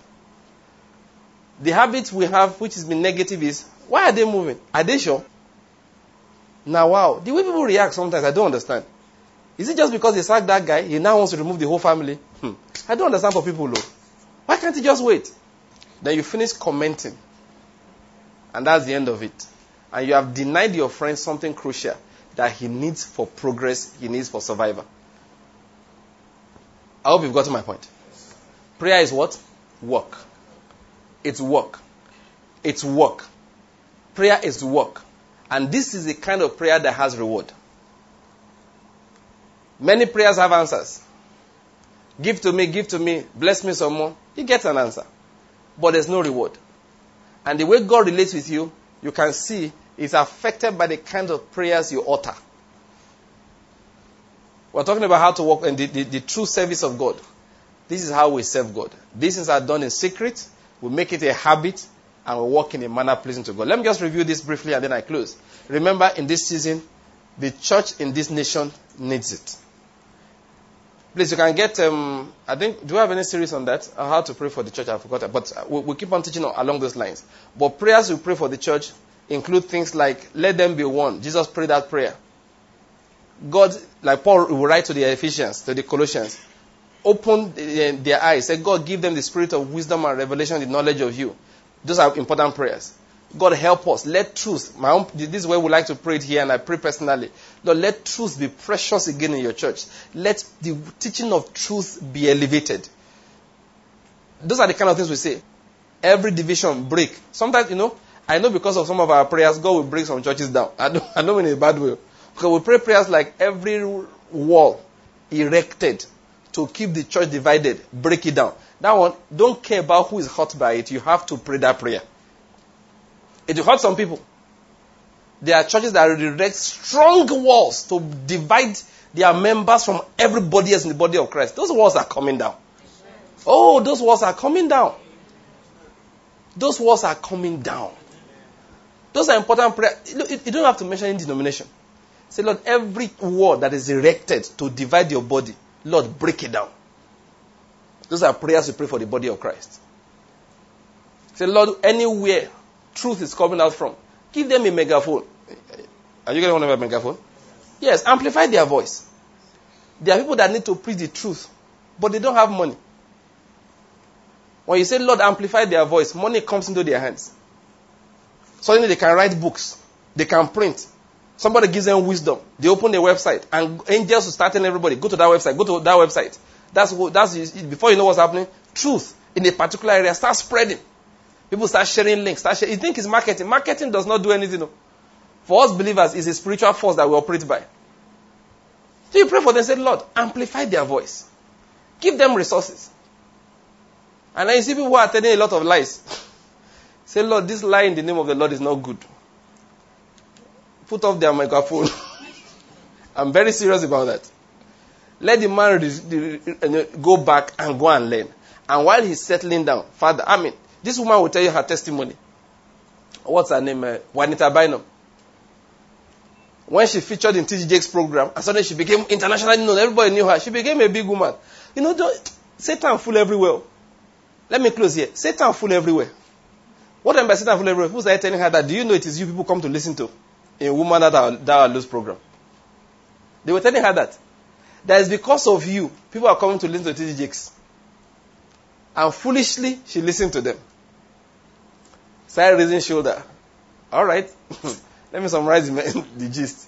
The habit we have, which has been negative, is, why are they moving? Are they sure? Now, wow. The way people react sometimes, I don't understand. Is it just because they sacked that guy, he now wants to remove the whole family? I don't understand for people, though. Why can't he just wait? Then you finish commenting. And that's the end of it. And you have denied your friend something crucial that he needs for progress, he needs for survival. I hope you've gotten my point. Prayer is what? Work. It's work. It's work. Prayer is work. And this is the kind of prayer that has reward. Many prayers have answers. Give to me, bless me some more. You get an answer. But there's no reward. And the way God relates with you, you can see is affected by the kind of prayers you utter. We're talking about how to walk in the true service of God. This is how we serve God. These things are done in secret. We make it a habit, and we walk in a manner pleasing to God. Let me just review this briefly, and then I close. Remember, in this season, the church in this nation needs it. Please, you can get, I think, do we have any series on that? How to pray for the church? I forgot that. But we'll keep on teaching along those lines. But prayers we pray for the church include things like, let them be one. Jesus prayed that prayer. God, like Paul will write to the Ephesians, to the Colossians, open their eyes. Say, God, give them the spirit of wisdom and revelation, the knowledge of you. Those are important prayers. God, help us. Let truth, this is where we like to pray it here, and I pray personally. Lord, let truth be precious again in your church. Let the teaching of truth be elevated. Those are the kind of things we say. Every division break. Sometimes, I know because of some of our prayers, God will break some churches down. I don't mean in a bad way. Because we pray prayers like every wall erected to keep the church divided, break it down. That one, don't care about who is hurt by it. You have to pray that prayer. It will hurt some people. There are churches that erect strong walls to divide their members from everybody else in the body of Christ. Those walls are coming down. Oh, those walls are coming down. Those walls are coming down. Those are important prayers. You don't have to mention any denomination. Say, Lord, every wall that is erected to divide your body, Lord, break it down. Those are prayers you pray for the body of Christ. Say, Lord, anywhere truth is coming out from, give them a megaphone. Are you going to want to have a megaphone? Yes, amplify their voice. There are people that need to preach the truth, but they don't have money. When you say, Lord, amplify their voice, money comes into their hands. Suddenly they can write books. They can print. Somebody gives them wisdom. They open a website, and angels will start telling everybody, go to that website, go to that website. That's before you know what's happening, truth in a particular area starts spreading. People start sharing links. You think it's marketing. Marketing does not do anything. For us believers, it's a spiritual force that we operate by. So you pray for them, say, Lord, amplify their voice. Give them resources. And then you see people who are telling a lot of lies. Say, Lord, this lie in the name of the Lord is not good. Put off their microphone. I'm very serious about that. Let the man go back and go and learn. And while he's settling down, Father, this woman will tell you her testimony. What's her name? Juanita Bynum. When she featured in T.D. Jakes' program, and suddenly she became internationally known. Everybody knew her. She became a big woman. Satan fool everywhere. Let me close here. Satan fool everywhere. What am I Satan fool everywhere? People started telling her that, do you know it is you people come to listen to a woman that are lose program? They were telling her that is because of you, people are coming to listen to T.D. Jakes. And foolishly, she listened to them. Started raising shoulder. All right. Let me summarize the gist.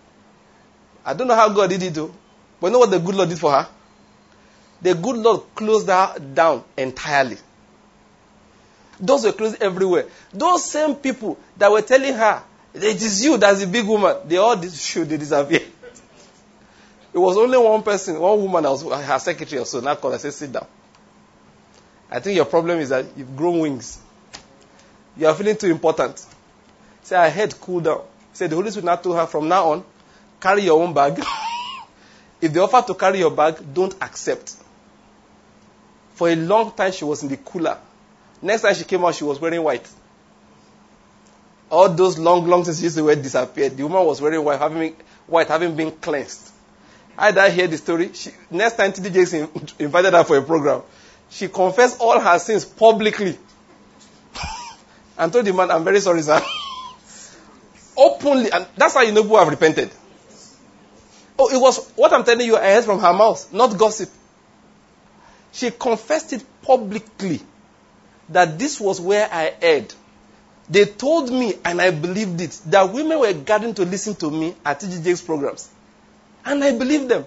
I don't know how God did it though. But you know what the good Lord did for her? The good Lord closed her down entirely. Those were closed everywhere. Those same people that were telling her It is you that's the big woman. They all they disappear. It was only one person, one woman, that was her secretary or so. Now called, I said, sit down. I think your problem is that you've grown wings. You are feeling too important. Say, I head cool down. Say, the Holy Spirit now told her, from now on, carry your own bag. If they offer to carry your bag, don't accept. For a long time, she was in the cooler. Next time she came out, she was wearing white. All those long things she used to wear disappeared. The woman was wearing white, having been cleansed. I did hear the story. Next time TD Jakes invited her for a program, she confessed all her sins publicly. And told the man, I'm very sorry, sir. Openly. And that's how you know people have repented. Oh, it was what I'm telling you, I heard from her mouth, not gossip. She confessed it publicly that this was where I erred. They told me, and I believed it, that women were gathering to listen to me at TD Jakes programs. And I believed them.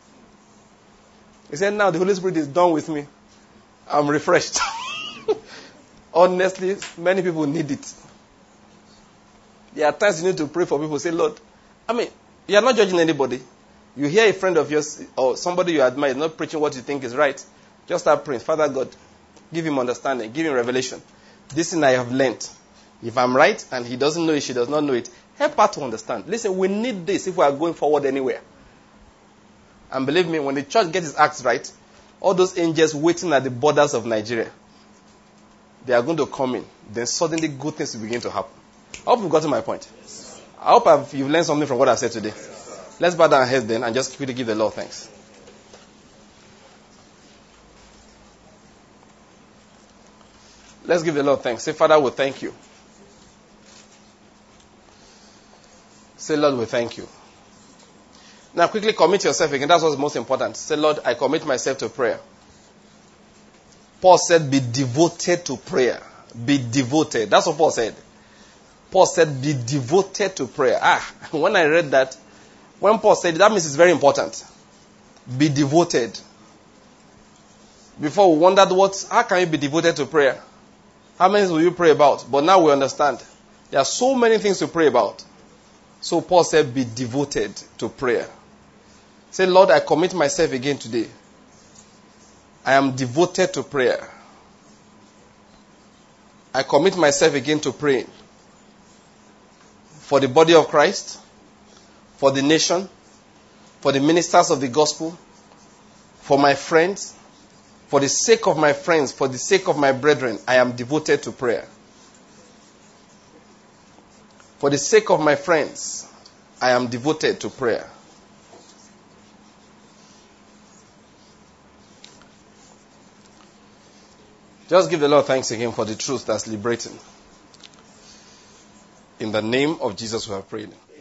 He said, now the Holy Spirit is done with me. I'm refreshed. Honestly, many people need it. There are times you need to pray for people. Say, Lord, you are not judging anybody. You hear a friend of yours or somebody you admire not preaching what you think is right. Just start praying. Father God, give him understanding. Give him revelation. This thing I have learned. If I'm right and he doesn't know it, she does not know it, help her to understand. Listen, we need this if we are going forward anywhere. And believe me, when the church gets its acts right, all those angels waiting at the borders of Nigeria, they are going to come in. Then suddenly good things will begin to happen. I hope you've gotten my point. I hope you've learned something from what I've said today. Let's bow down our heads then and just quickly give the Lord thanks. Let's give the Lord thanks. Say, Father, we thank you. Say, Lord, we thank you. Now quickly commit yourself again. That's what's most important. Say, Lord, I commit myself to prayer. Paul said, be devoted to prayer. Be devoted. That's what Paul said. Paul said, be devoted to prayer. When I read that, when Paul said it, that means it's very important. Be devoted. Before we wondered how can you be devoted to prayer? How many things will you pray about? But now we understand. There are so many things to pray about. So Paul said, be devoted to prayer. Say, Lord, I commit myself again today. I am devoted to prayer. I commit myself again to praying. For the body of Christ, for the nation, for the ministers of the gospel, for my friends, for the sake of my friends, for the sake of my brethren, I am devoted to prayer. For the sake of my friends, I am devoted to prayer. Just give the Lord thanks again for the truth that's liberating. In the name of Jesus we have prayed.